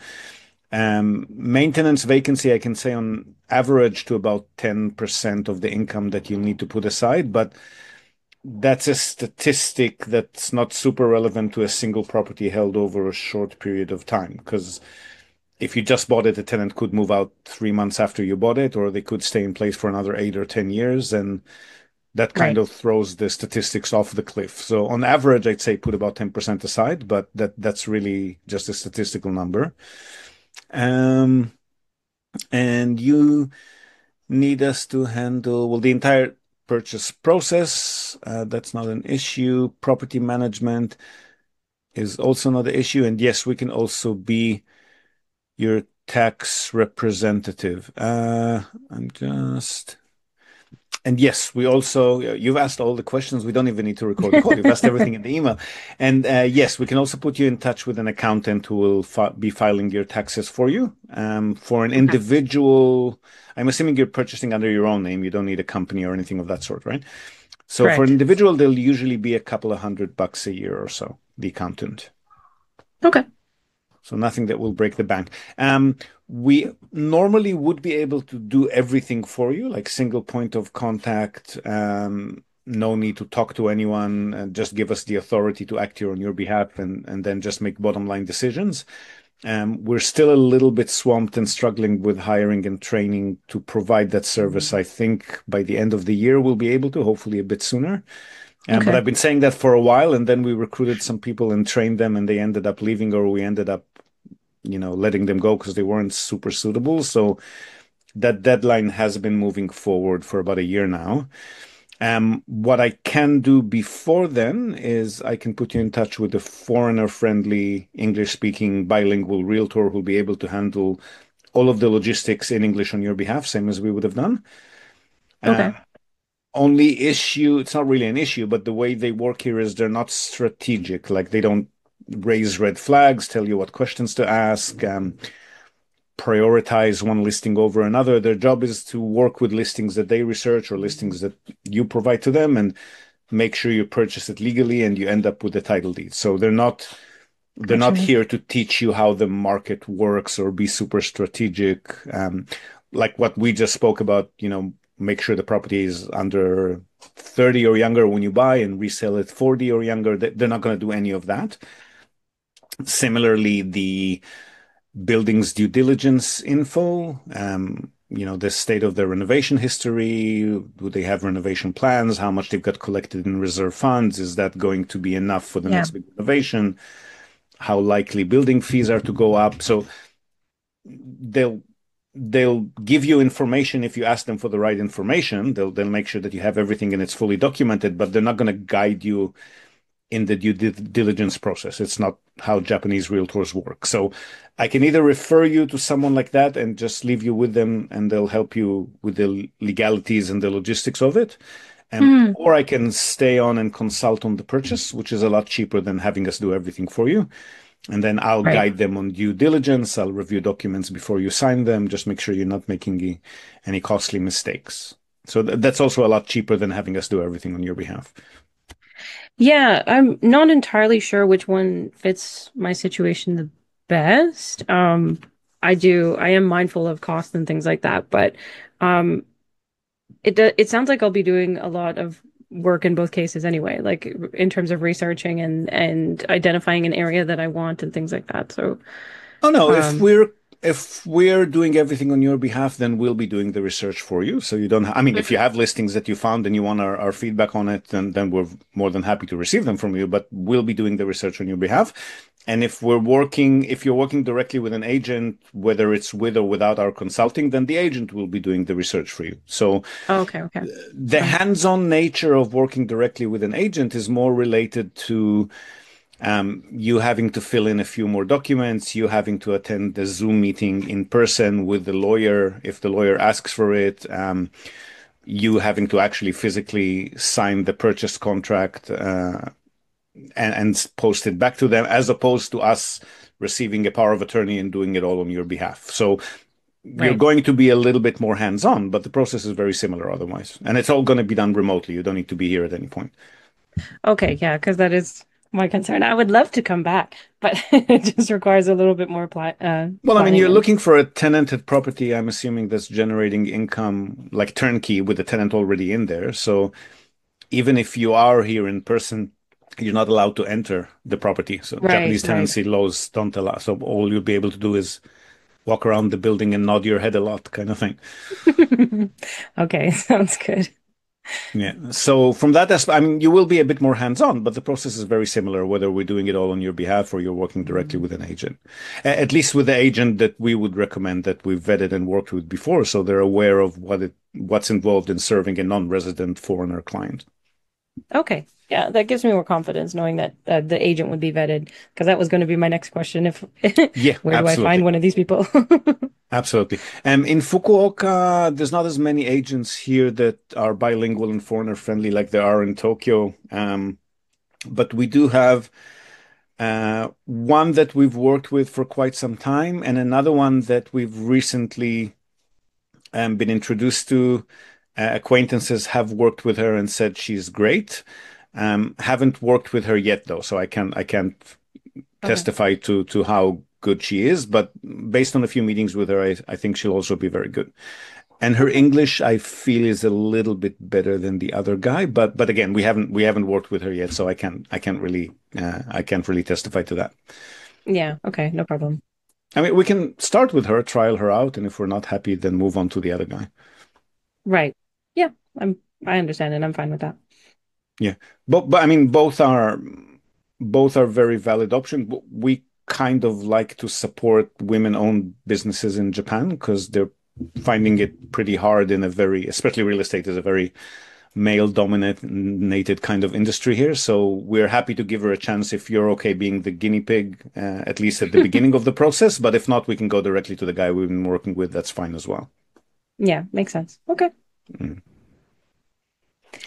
Maintenance vacancy, I can say on average to about 10% of the income that you need to put aside, but that's a statistic that's not super relevant to a single property held over a short period of time. Because if you just bought it, the tenant could move out 3 months after you bought it, or they could stay in place for another 8 or 10 years. And that kind of throws the statistics off the cliff. So on average, I'd say put about 10% aside, but that's really just a statistical number. And you need us to handle, the entire purchase process. That's not an issue. Property management is also not an issue. And yes, we can also be your tax representative. And yes, we also, you've asked all the questions. We don't even need to record the call. You've asked everything in the email. And yes, we can also put you in touch with an accountant who will be filing your taxes for you. For an individual, I'm assuming you're purchasing under your own name. You don't need a company or anything of that sort, right? So
Correct.
for an individual, they'll usually be a couple of $100 a year or so, the accountant.
Okay.
So nothing that will break the bank. We normally would be able to do everything for you, like single point of contact, no need to talk to anyone, and just give us the authority to act here on your behalf and then just make bottom line decisions. We're still a little bit swamped and struggling with hiring and training to provide that service. I think by the end of the year, we'll be able to, hopefully a bit sooner. But I've been saying that for a while, and then we recruited some people and trained them, and they ended up leaving, or we ended up, letting them go because they weren't super suitable. So that deadline has been moving forward for about a year now. What I can do before then is I can put you in touch with a foreigner-friendly, English-speaking, bilingual realtor who'll be able to handle all of the logistics in English on your behalf, same as we would have done.
Okay.
Only issue, it's not really an issue, but the way they work here is they're not strategic. Like they don't raise red flags, tell you what questions to ask, prioritize one listing over another. Their job is to work with listings that they research or listings that you provide to them and make sure you purchase it legally and you end up with the title deed. So they're not here to teach you how the market works or be super strategic. Like what we just spoke about, make sure the property is under 30 or younger when you buy and resell it 40 or younger. They're not going to do any of that. Similarly, the building's due diligence info, the state of their renovation history, do they have renovation plans, how much they've got collected in reserve funds, is that going to be enough for the next big renovation, how likely building fees are to go up. So they'll give you information if you ask them for the right information. They'll make sure that you have everything and it's fully documented, but they're not going to guide you in the due diligence process. It's not how Japanese realtors work. So I can either refer you to someone like that and just leave you with them and they'll help you with the legalities and the logistics of it. Or I can stay on and consult on the purchase, which is a lot cheaper than having us do everything for you. And then I'll guide them on due diligence. I'll review documents before you sign them. Just make sure you're not making any costly mistakes. So that's also a lot cheaper than having us do everything on your behalf.
Yeah, I'm not entirely sure which one fits my situation the best. I am mindful of cost and things like that, but it sounds like I'll be doing a lot of work in both cases anyway, like in terms of researching and identifying an area that I want and things like that. So,
if we're doing everything on your behalf, then we'll be doing the research for you. So you don't, if you have listings that you found and you want our feedback on it, then we're more than happy to receive them from you, but we'll be doing the research on your behalf. And if you're working directly with an agent, whether it's with or without our consulting, then the agent will be doing the research for you. So
okay.
The hands-on nature of working directly with an agent is more related to you having to fill in a few more documents, you having to attend the Zoom meeting in person with the lawyer if the lawyer asks for it, you having to actually physically sign the purchase contract and post it back to them, as opposed to us receiving a power of attorney and doing it all on your behalf. So you're going to be a little bit more hands-on, but the process is very similar otherwise. And it's all going to be done remotely. You don't need to be here at any point.
Okay, yeah, because that is my concern. I would love to come back, but it just requires a little bit more
you're looking for a tenanted property. I'm assuming that's generating income like turnkey with the tenant already in there. So even if you are here in person, you're not allowed to enter the property. So Japanese tenancy laws don't allow. So all you'll be able to do is walk around the building and nod your head a lot, kind of thing.
Okay, sounds good.
Yeah. So from that aspect, you will be a bit more hands-on, but the process is very similar, whether we're doing it all on your behalf or you're working directly with an agent. At least with the agent that we would recommend that we've vetted and worked with before, so they're aware of what's involved in serving a non-resident foreigner client.
Okay. Yeah, that gives me more confidence knowing that the agent would be vetted, because that was going to be my next question. Where do I find one of these people?
Absolutely. In Fukuoka, there's not as many agents here that are bilingual and foreigner friendly like there are in Tokyo. But we do have one that we've worked with for quite some time, and another one that we've recently been introduced to. Acquaintances have worked with her and said she's great. Haven't worked with her yet though, so I can't testify to how good she is, but based on a few meetings with her, I think she'll also be very good. And her English, I feel, is a little bit better than the other guy, but again, we haven't worked with her yet, so I can't really testify to that.
Yeah. Okay. No problem.
We can start with her, trial her out, and if we're not happy, then move on to the other guy.
Right. Yeah. I understand, and I'm fine with that.
Yeah, but both are very valid options. We kind of like to support women-owned businesses in Japan because they're finding it pretty hard especially real estate is a very male-dominated kind of industry here. So we're happy to give her a chance if you're okay being the guinea pig, at least at the beginning of the process. But if not, we can go directly to the guy we've been working with. That's fine as well.
Yeah, makes sense. Okay.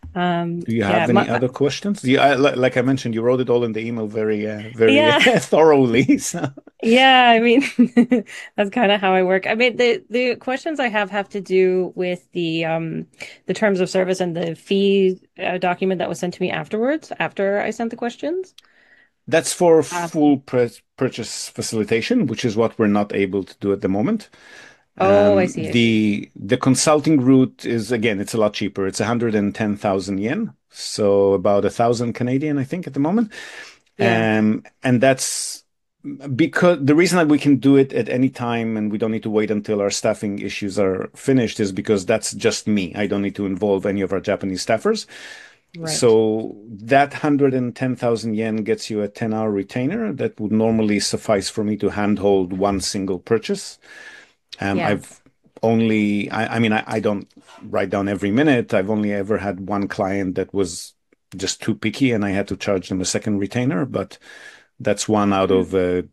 Do you
Yeah,
have any other questions? Like I mentioned, you wrote it all in the email very
yeah,
thoroughly. So.
yeah. I mean, that's kind of how I work. I mean, the questions I have to do with the terms of service and the fee document that was sent to me afterwards, after I sent the questions.
That's for
Uh,
full purchase facilitation, which is what we're not able to do at the moment.
oh, I see, I see.
The consulting route is again, it's a lot cheaper. It's 110,000 yen, so about 1,000 Canadian, I think, at the moment.
Yeah.
And that's because the reason that we can do it at any time and we don't need to wait until our staffing issues are finished is because that's just me. I don't need to involve any of our Japanese staffers.
Right.
So that 110,000 yen gets you a 10-hour retainer that would normally suffice for me to handhold one single purchase.
Yeah.
I've only, I mean, I don't write down every minute. I've only ever had one client that was just too picky and I had to charge them a second retainer, but that's one out of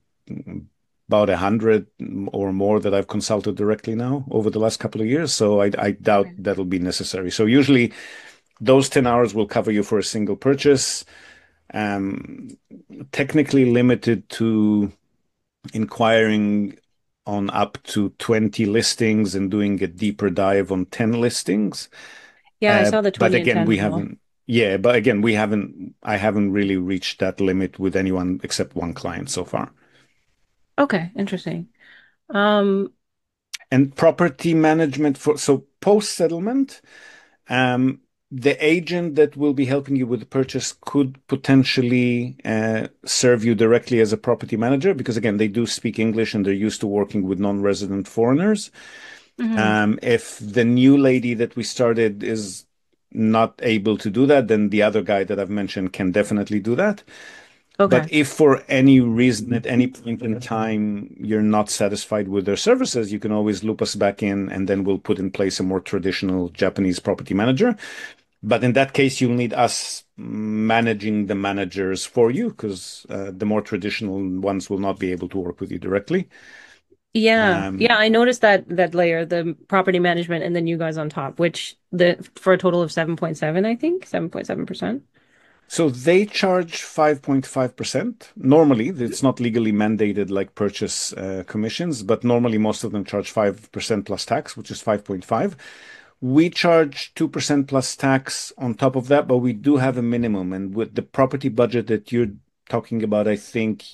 about 100 or more that I've consulted directly now over the last couple of years. So I doubt
Okay.
that'll be necessary. So usually those 10 hours will cover you for a single purchase, um, technically limited to inquiring on up to 20 listings and doing a deeper dive on 10 listings.
Yeah, I saw the
But
20 and
again,
10
we
as well.
haven't, yeah, but again, I haven't really reached that limit with anyone except one client so far.
Okay, interesting. Um,
And property management so post settlement, Um, the agent that will be helping you with the purchase could potentially serve you directly as a property manager because, again, they do speak English and they're used to working with non-resident foreigners.
mhm.
If the new lady that we started is not able to do that, then the other guy that I've mentioned can definitely do that. But
Okay.
if for any reason at any point in time you're not satisfied with their services, you can always loop us back in and then we'll put in place a more traditional Japanese property manager. But in that case, you'll need us managing the managers for you because the more traditional ones will not be able to work with you directly.
Yeah. Yeah,
Um,
I noticed that layer, the property management and then you guys on top, which the for a total of 7.7, I think, 7.7%.
so they charge 5.5%. Normally, it's not legally mandated like purchase commissions, but normally most of them charge 5% plus tax, which is 5.5. We charge 2% plus tax on top of that, but we do have a minimum. And with the property budget that you're talking about, I think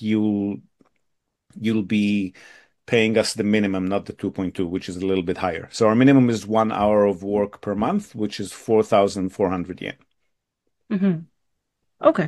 you'll be paying us the minimum, not the 2.2, which is a little bit higher. So our minimum is 1 hour of work per month, which is 4,400 yen.
Hmm. Okay.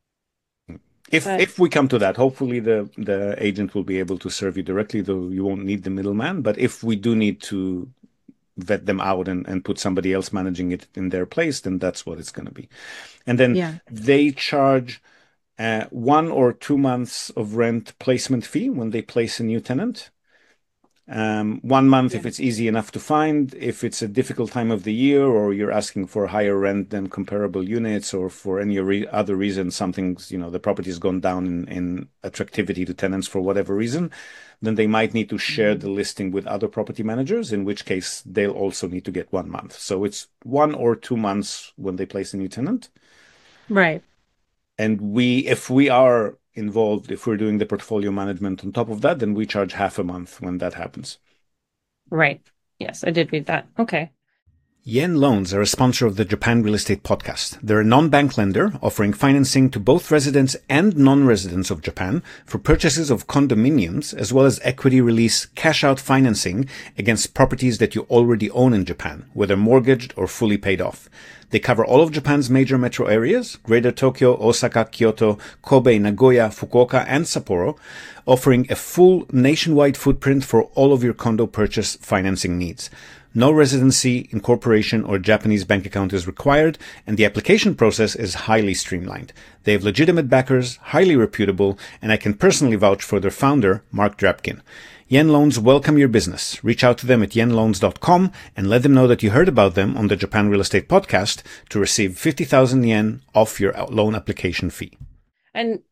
That
If we come to that, hopefully the agent will be able to serve you directly, though you won't need the middleman. But if we do need to vet them out and put somebody else managing it in their place, then that's what it's going to be. And then
yeah.
they charge 1 or 2 months of rent placement fee when they place a new tenant. 1 month
Yeah.
if it's easy enough to find. If it's a difficult time of the year or you're asking for higher rent than comparable units or for any other reason, something's, the property's gone down in attractivity to tenants for whatever reason, then they might need to share the listing with other property managers, in which case they'll also need to get 1 month. So it's 1 or 2 months when they place a new tenant.
Right.
And if we are involved, if we're doing the portfolio management on top of that, then we charge half a month when that happens.
Right. Yes, I did read that. Okay.
Yen Loans are a sponsor of the Japan Real Estate Podcast. They're a non-bank lender offering financing to both residents and non-residents of Japan for purchases of condominiums, as well as equity release cash-out financing against properties that you already own in Japan, whether mortgaged or fully paid off. They cover all of Japan's major metro areas, Greater Tokyo, Osaka, Kyoto, Kobe, Nagoya, Fukuoka, and Sapporo, offering a full nationwide footprint for all of your condo purchase financing needs. No residency, incorporation, or Japanese bank account is required, and the application process is highly streamlined. They have legitimate backers, highly reputable, and I can personally vouch for their founder, Mark Drapkin. Yen Loans welcome your business. Reach out to them at yenloans.com and let them know that you heard about them on the Japan Real Estate Podcast to receive 50,000 yen off your loan application fee.
And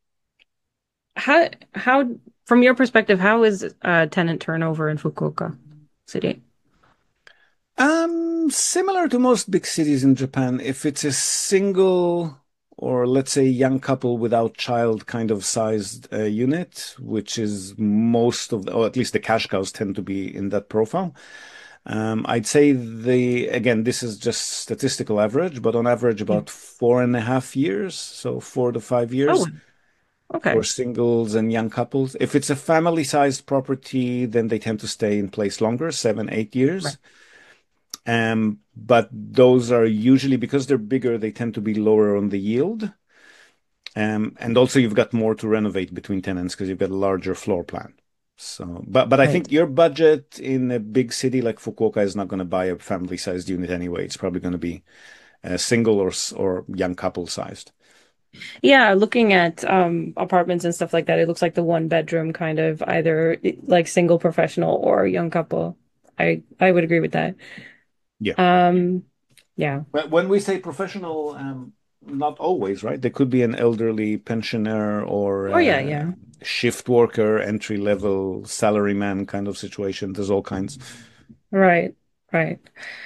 how from your perspective, how is tenant turnover in Fukuoka City?
Similar to most big cities in Japan, if it's a single or let's say young couple without child kind of sized unit, which is most of, or at least the cash cows tend to be in that profile. I'd say again, this is just statistical average, but on average
Yeah.
about 4.5 years, so 4 to 5 years
Oh,
for
okay.
singles and young couples. If it's a family-sized property, then they tend to stay in place longer, 7, 8 years.
Right.
But those are usually because they're bigger, they tend to be lower on the yield. And also you've got more to renovate between tenants because you've got a larger floor plan. So, but I
Right.
think your budget in a big city like Fukuoka is not going to buy a family-sized unit anyway. It's probably going to be a single or young couple sized.
Yeah, looking at apartments and stuff like that, it looks like the one bedroom kind of either like single professional or young couple. I would agree with that.
Yeah.
Um, yeah.
But when we say professional, not always, right? There could be an elderly pensioner or
Oh yeah, yeah.
shift worker, entry level salaryman kind of situation. There's all kinds.
Right, right.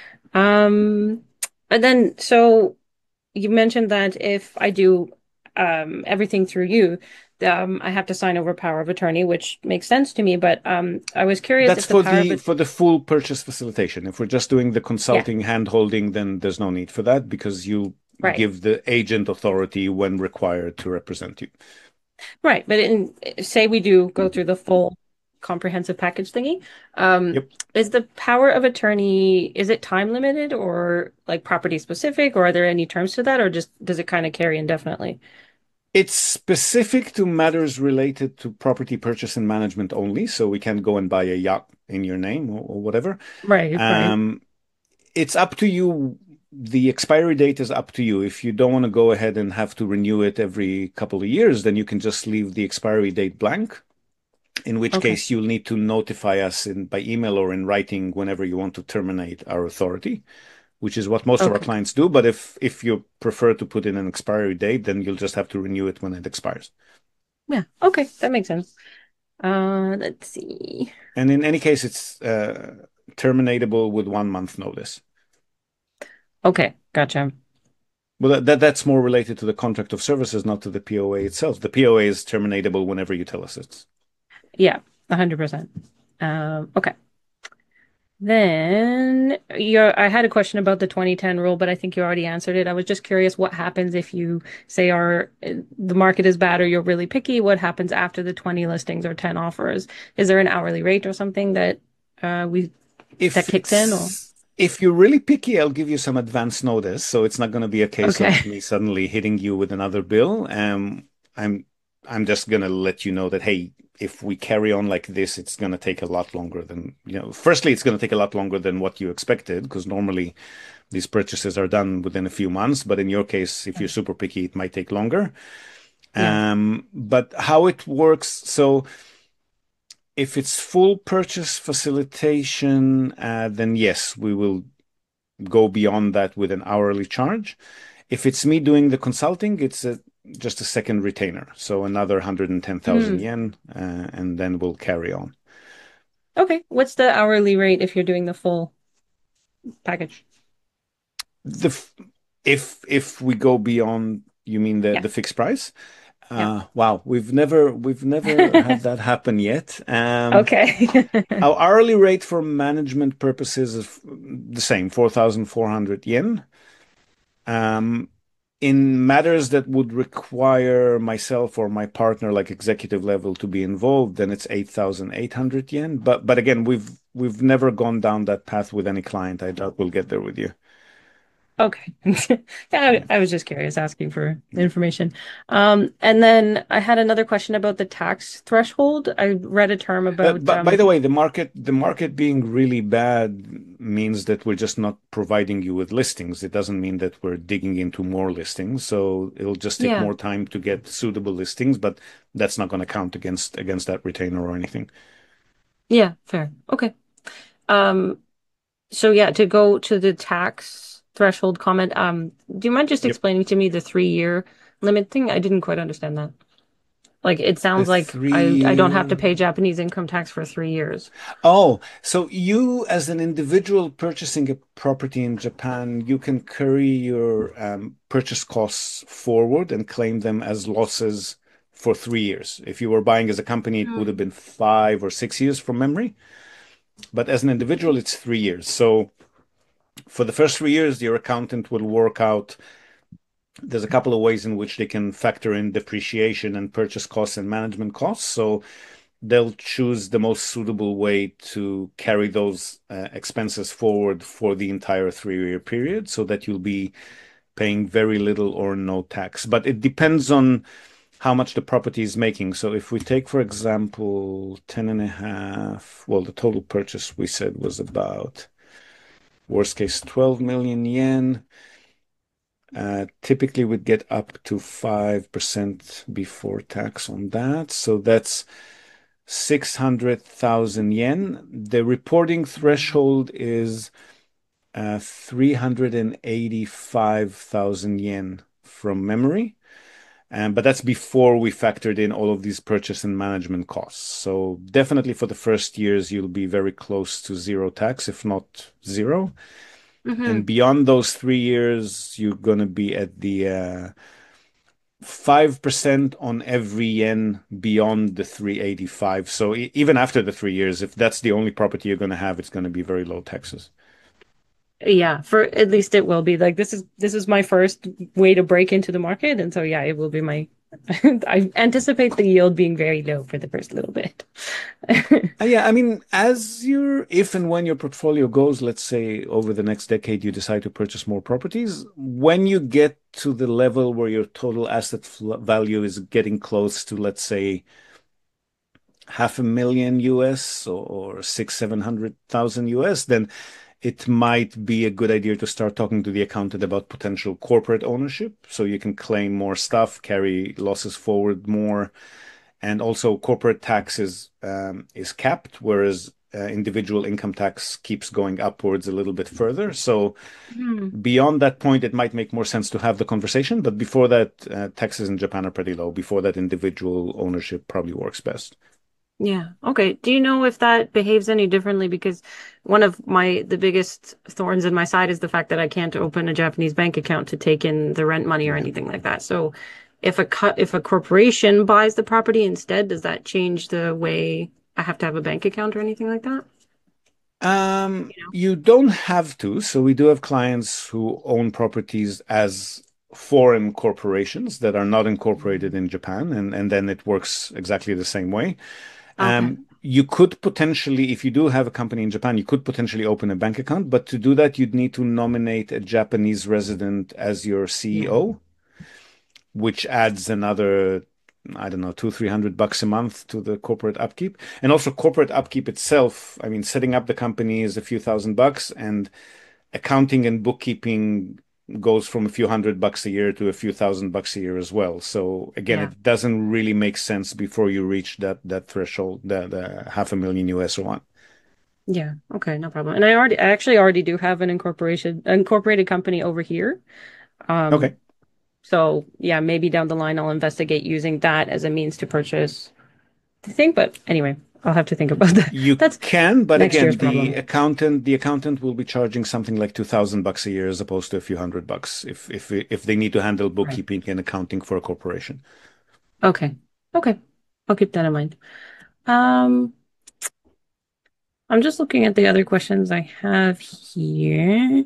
Um, and then so you mentioned that if I do everything through you, I have to sign over power of attorney, which makes sense to me, but I was curious
That's
if the power of it,
for the full purchase facilitation. If we're just doing the
yeah,
consulting hand holding, then there's no need for that because you
right.
give the agent authority when required to represent you.
Right, but say we do go through the full comprehensive package thingy, um,
Yep.
is the power of attorney, is it time limited or like property specific, or are there any terms to that, or just does it kind of carry indefinitely?
It's specific to matters related to property purchase and management only, so we can't go and buy a yacht in your name or whatever.
Right, right.
Um, it's up to you. The expiry date is up to you. If you don't want to go ahead and have to renew it every couple of years, then you can just leave the expiry date blank, in which
Okay.
case you'll need to notify us by email or in writing whenever you want to terminate our authority, which is what most of our
Okay.
clients do. But if you prefer to put in an expiry date, then you'll just have to renew it when it expires.
Yeah. Okay. That makes sense. Let's see.
And in any case, it's terminatable with 1 month notice.
Okay. Gotcha.
Well, that's more related to the contract of services, not to the POA itself. The POA is terminatable whenever you tell us it's.
Yeah. 100%. Okay. Then I had a question about the 2010 rule, but I think you already answered it. I was just curious what happens if you say the market is bad or you're really picky. What happens after the 20 listings or 10 offers? Is there an hourly rate or something that we that
If
kicks in or
it's if you're really picky, I'll give you some advance notice. So it's not going to be a case of
okay.
me suddenly hitting you with another bill. I'm I'm just going to let you know that hey, if we carry on like this, it's going to take a lot longer than Firstly, it's going to take a lot longer than what you expected because normally these purchases are done within a few months. But in your case, if you're super picky, it might take longer.
Yeah.
But how it works, so if it's full purchase facilitation, then yes, we will go beyond that with an hourly charge. If it's me doing the consulting, it's just a second retainer, so another 110,000
Hmm.
yen, and then we'll carry on.
Okay. What's the hourly rate if you're doing the full package?
The if we go beyond, you mean the
Yeah.
the fixed price?
Yeah.
Wow, we've never had that happen yet.
Okay.
Our hourly rate for management purposes is the same, 4,400 yen. Um, in matters that would require myself or my partner, like executive level, to be involved, then it's 8,800 yen. But again, we've never gone down that path with any client. I doubt we'll get there with you.
Okay. Yeah,
Yeah.
I was just curious, asking for
Yeah.
information. And then I had another question about the tax threshold. I read a term about
But by the way, the market being really bad means that we're just not providing you with listings. It doesn't mean that we're digging into more listings. So it'll just take
yeah,
more time to get suitable listings, but that's not going to count against that retainer or anything.
yeah, fair. Okay. Um, so yeah, to go to the tax threshold comment, do you mind just
Yep.
explaining to me the 3-year limit thing? I didn't quite understand that. Like it
The
sounds like I don't have to
3 year.
pay Japanese income tax for 3 years.
Oh, so you, as an individual purchasing a property in Japan, you can carry your purchase costs forward and claim them as losses for 3 years. If you were buying as a company, it would have been 5 or 6 years from memory. But as an individual, it's 3 years. So for the first 3 years, your accountant will work out. There's a couple of ways in which they can factor in depreciation and purchase costs and management costs. So they'll choose the most suitable way to carry those expenses forward for the entire 3 year period so that you'll be paying very little or no tax. But it depends on how much the property is making. So if we take, for example, 10 and a half, well, the total purchase we said was about, worst case, 12 million yen. Typically, we'd get up to 5% before tax on that. So that's 600,000 yen. The reporting threshold is 385,000 yen from memory. But that's before we factored in all of these purchase and management costs. So definitely for the first years, you'll be very close to zero tax, if not zero. And beyond those 3 years, you're going to be at the 5% on every yen beyond the 385. So even after the 3 years, if that's the only property you're going to have, it's going to be very low taxes.
Yeah, for at least it will be. Like this is my first way to break into the market, and so yeah, it will be my I anticipate the yield being very low for the first little bit.
Yeah, I mean, if and when your portfolio goes, let's say over the next decade, you decide to purchase more properties, when you get to the level where your total asset value is getting close to, let's say, 500,000 US or 700,000 US, then it might be a good idea to start talking to the accountant about potential corporate ownership so you can claim more stuff, carry losses forward more. And also corporate tax is capped, whereas individual income tax keeps going upwards a little bit further. So
Hmm.
beyond that point, it might make more sense to have the conversation. But before that, taxes in Japan are pretty low. Before that, individual ownership probably works best.
Yeah. Okay. Do you know if that behaves any differently? Because one of the biggest thorns in my side is the fact that I can't open a Japanese bank account to take in the rent money or
Yeah.
anything like that. So if a corporation buys the property instead, does that change the way I have to have a bank account or anything like that?
You don't have to. So we do have clients who own properties as foreign corporations that are not incorporated in Japan, and then it works exactly the same way.
Okay.
You could potentially, if you do have a company in Japan, you could potentially open a bank account, but to do that, you'd need to nominate a Japanese resident as your
Yeah.
CEO, which adds another, I don't know, 200-300 bucks a month to the corporate upkeep. And also corporate upkeep itself, I mean, setting up the company is a few $1,000, and accounting and bookkeeping goes from a few $100 a year to a few $1,000 a year as well. So again,
Yeah.
it doesn't really make sense before you reach that threshold, the 500,000 US or one.
Yeah. Okay. No problem. And I actually already do have an incorporated company over here. Um,
Okay.
so yeah, maybe down the line I'll investigate using that as a means to purchase the thing. But anyway, I'll have to think about that.
You
That's
can, but
next year's
again, the
problem.
accountant, the accountant will be charging something like $2,000 a year as opposed to a few $100 if they need to handle
Right.
bookkeeping and accounting for a corporation.
Okay. Okay. I'll keep that in mind. Um, I'm just looking at the other questions I have here,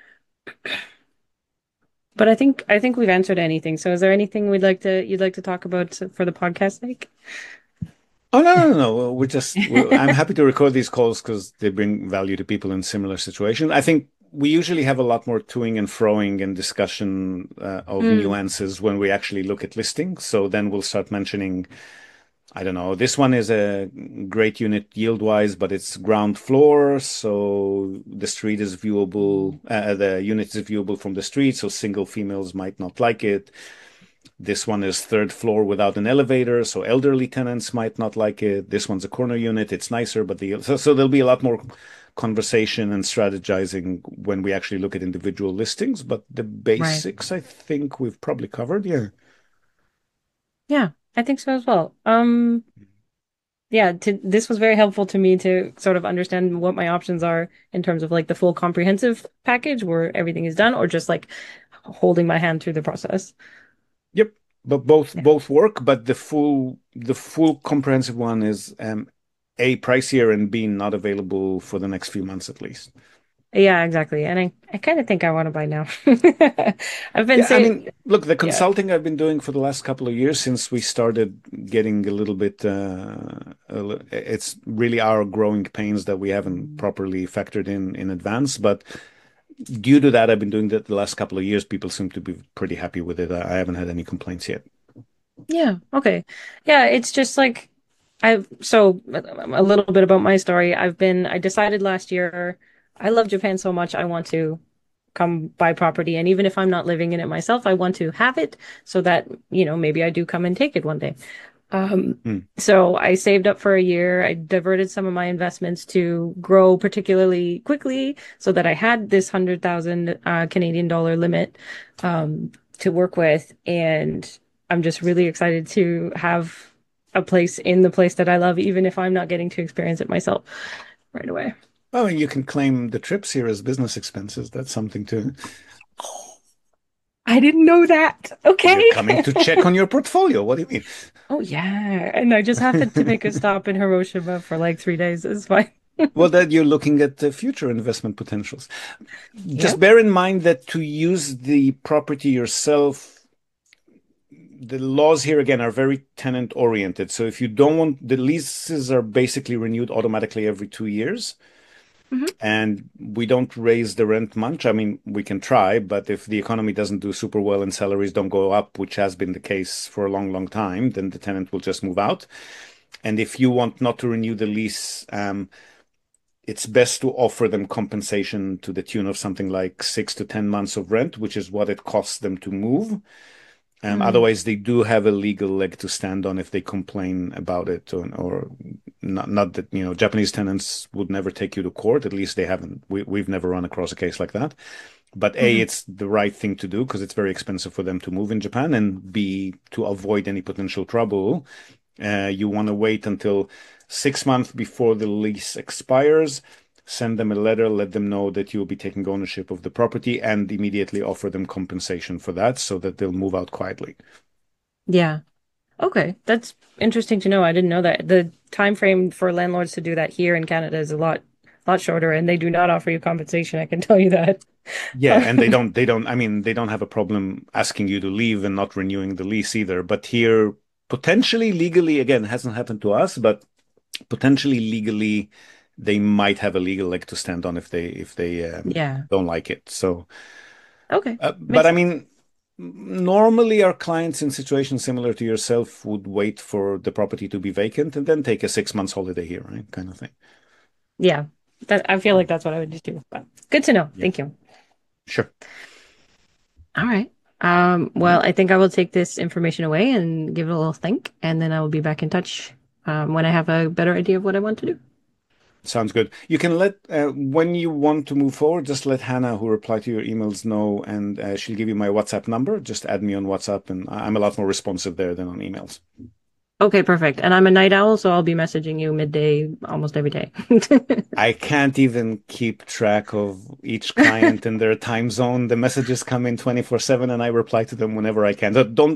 but I think we've answered anything. So is there anything you'd like to talk about for the podcast sake?
Oh, no, no, no, no. I'm happy to record these calls because they bring value to people in similar situations. I think we usually have a lot more toing and froing and discussion of
Mm,
nuances when we actually look at listings. So then we'll start mentioning, I don't know, this one is a great unit yield wise, but it's ground floor. So the street is viewable, the unit is viewable from the street. So single females might not like it. This one is third floor without an elevator, so elderly tenants might not like it. This one's a corner unit; it's nicer, but so there'll be a lot more conversation and strategizing when we actually look at individual listings. But the
right.
basics, I think we've probably covered. Yeah.
Yeah. I think so as well. Yeah, this was very helpful to me to sort of understand what my options are in terms of like the full comprehensive package where everything is done, or just like holding my hand through the process.
Yep, but
Yeah.
both work, but the full comprehensive one is A, pricier, and B, not available for the next few months at least.
Yeah, exactly. And I kind of think I want to buy now. I've been
Yeah, I
saying,
mean, look, the
yeah.
consulting I've been doing for the last couple of years since we started getting a little bit, it's really our growing pains that we haven't properly factored in advance. But due to that, I've been doing that the last couple of years. People seem to be pretty happy with it. I haven't had any complaints yet.
Yeah, okay. Yeah, it's just like so a little bit about my story. I decided last year I love Japan so much I want to come buy property, and even if I'm not living in it myself, I want to have it so that, maybe I do come and take it one day.
Hmm.
So I saved up for a year. I diverted some of my investments to grow particularly quickly so that I had this 100,000 Canadian dollar limit to work with. And I'm just really excited to have a place in the place that I love, even if I'm not getting to experience it myself right away.
Oh, and you can claim the trips here as business expenses. That's something too.
I didn't know that.
You're
Okay.
coming to check on your portfolio. What do you mean?
Oh yeah. And I just happened to make a stop in Hiroshima for like 3 days. It's fine.
Well, that you're looking at future investment potentials.
Yeah.
Just bear in mind that to use the property yourself, the laws here again are very tenant oriented. So if you don't want, the leases are basically renewed automatically every 2 years.
Hmm.
And we don't raise the rent much. I mean, we can try, but if the economy doesn't do super well and salaries don't go up, which has been the case for a long, long time, then the tenant will just move out. And if you want not to renew the lease, it's best to offer them compensation to the tune of something like 6 to 10 months of rent, which is what it costs them to move.
Mm.
Otherwise, they do have a legal leg to stand on if they complain about it, or not that, Japanese tenants would never take you to court. At least they haven't. We've never run across a case like that. But A,
Hmm.
it's the right thing to do because it's very expensive for them to move in Japan. And B, to avoid any potential trouble, you want to wait until 6 months before the lease expires, send them a letter, let them know that you'll be taking ownership of the property, and immediately offer them compensation for that so that they'll move out quietly.
Yeah. Okay. That's interesting to know. I didn't know that. The time frame for landlords to do that here in Canada is a lot shorter, and they do not offer you compensation. I can tell you that.
Yeah, and I mean, they don't have a problem asking you to leave and not renewing the lease either. But here, potentially legally, again, hasn't happened to us, but potentially legally, they might have a legal leg to stand on if they
Yeah.
don't like it. So,
Okay.
but
Makes
I
sense.
mean, normally our clients in situations similar to yourself would wait for the property to be vacant and then take a 6 months holiday here, right? Kind of thing.
Yeah. That I feel like that's what I would just do. But good to know.
Yeah,
Thank you.
sure.
All right.
All
Well,
right.
I think I will take this information away and give it a little think, and then I will be back in touch when I have a better idea of what I want to do.
Sounds good. You can when you want to move forward, just let Hannah, who replied to your emails, know, and she'll give you my WhatsApp number. Just add me on WhatsApp, and I'm a lot more responsive there than on emails.
Okay, perfect. And I'm a night owl, so I'll be messaging you midday almost every day.
I can't even keep track of each client and their time zone. The messages come in 24/7, and I reply to them whenever I can.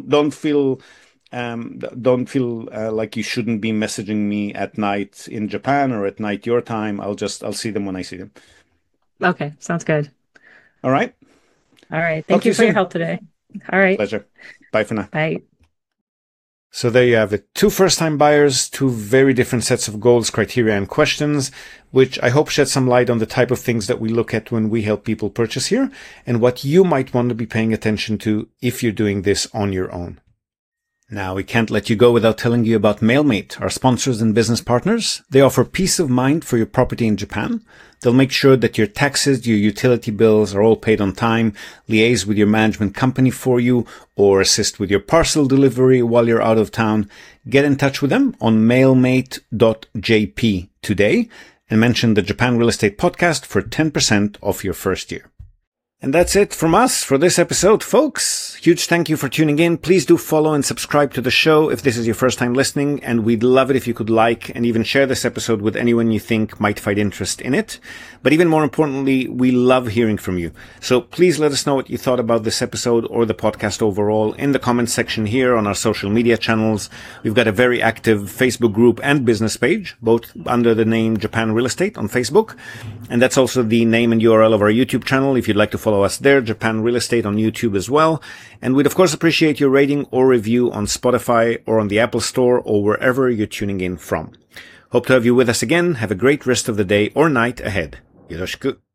Don't feel like you shouldn't be messaging me at night in Japan or at night your time. I'll see them when I see them.
Okay, sounds good.
All right.
All right.
Talk
Thank
to
you
you
for your
soon.
help today. All right.
Pleasure. Bye for now.
Bye.
So there you have it. Two first-time buyers, two very different sets of goals, criteria, and questions, which I hope shed some light on the type of things that we look at when we help people purchase here and what you might want to be paying attention to if you're doing this on your own. Now, we can't let you go without telling you about MailMate, our sponsors and business partners. They offer peace of mind for your property in Japan. They'll make sure that your taxes, your utility bills are all paid on time, liaise with your management company for you, or assist with your parcel delivery while you're out of town. Get in touch with them on mailmate.jp today and mention the Japan Real Estate Podcast for 10% off your first year. And that's it from us for this episode, folks. Huge thank you for tuning in. Please do follow and subscribe to the show if this is your first time listening, and we'd love it if you could like and even share this episode with anyone you think might find interest in it. But even more importantly, we love hearing from you. So please let us know what you thought about this episode or the podcast overall in the comments section here on our social media channels. We've got a very active Facebook group and business page, both under the name Japan Real Estate on Facebook. And that's also the name and URL of our YouTube channel if you'd like to follow us there, Japan Real Estate on YouTube as well. And we'd of course appreciate your rating or review on Spotify or on the Apple Store or wherever you're tuning in from. Hope to have you with us again. Have a great rest of the day or night ahead. Yoroshiku.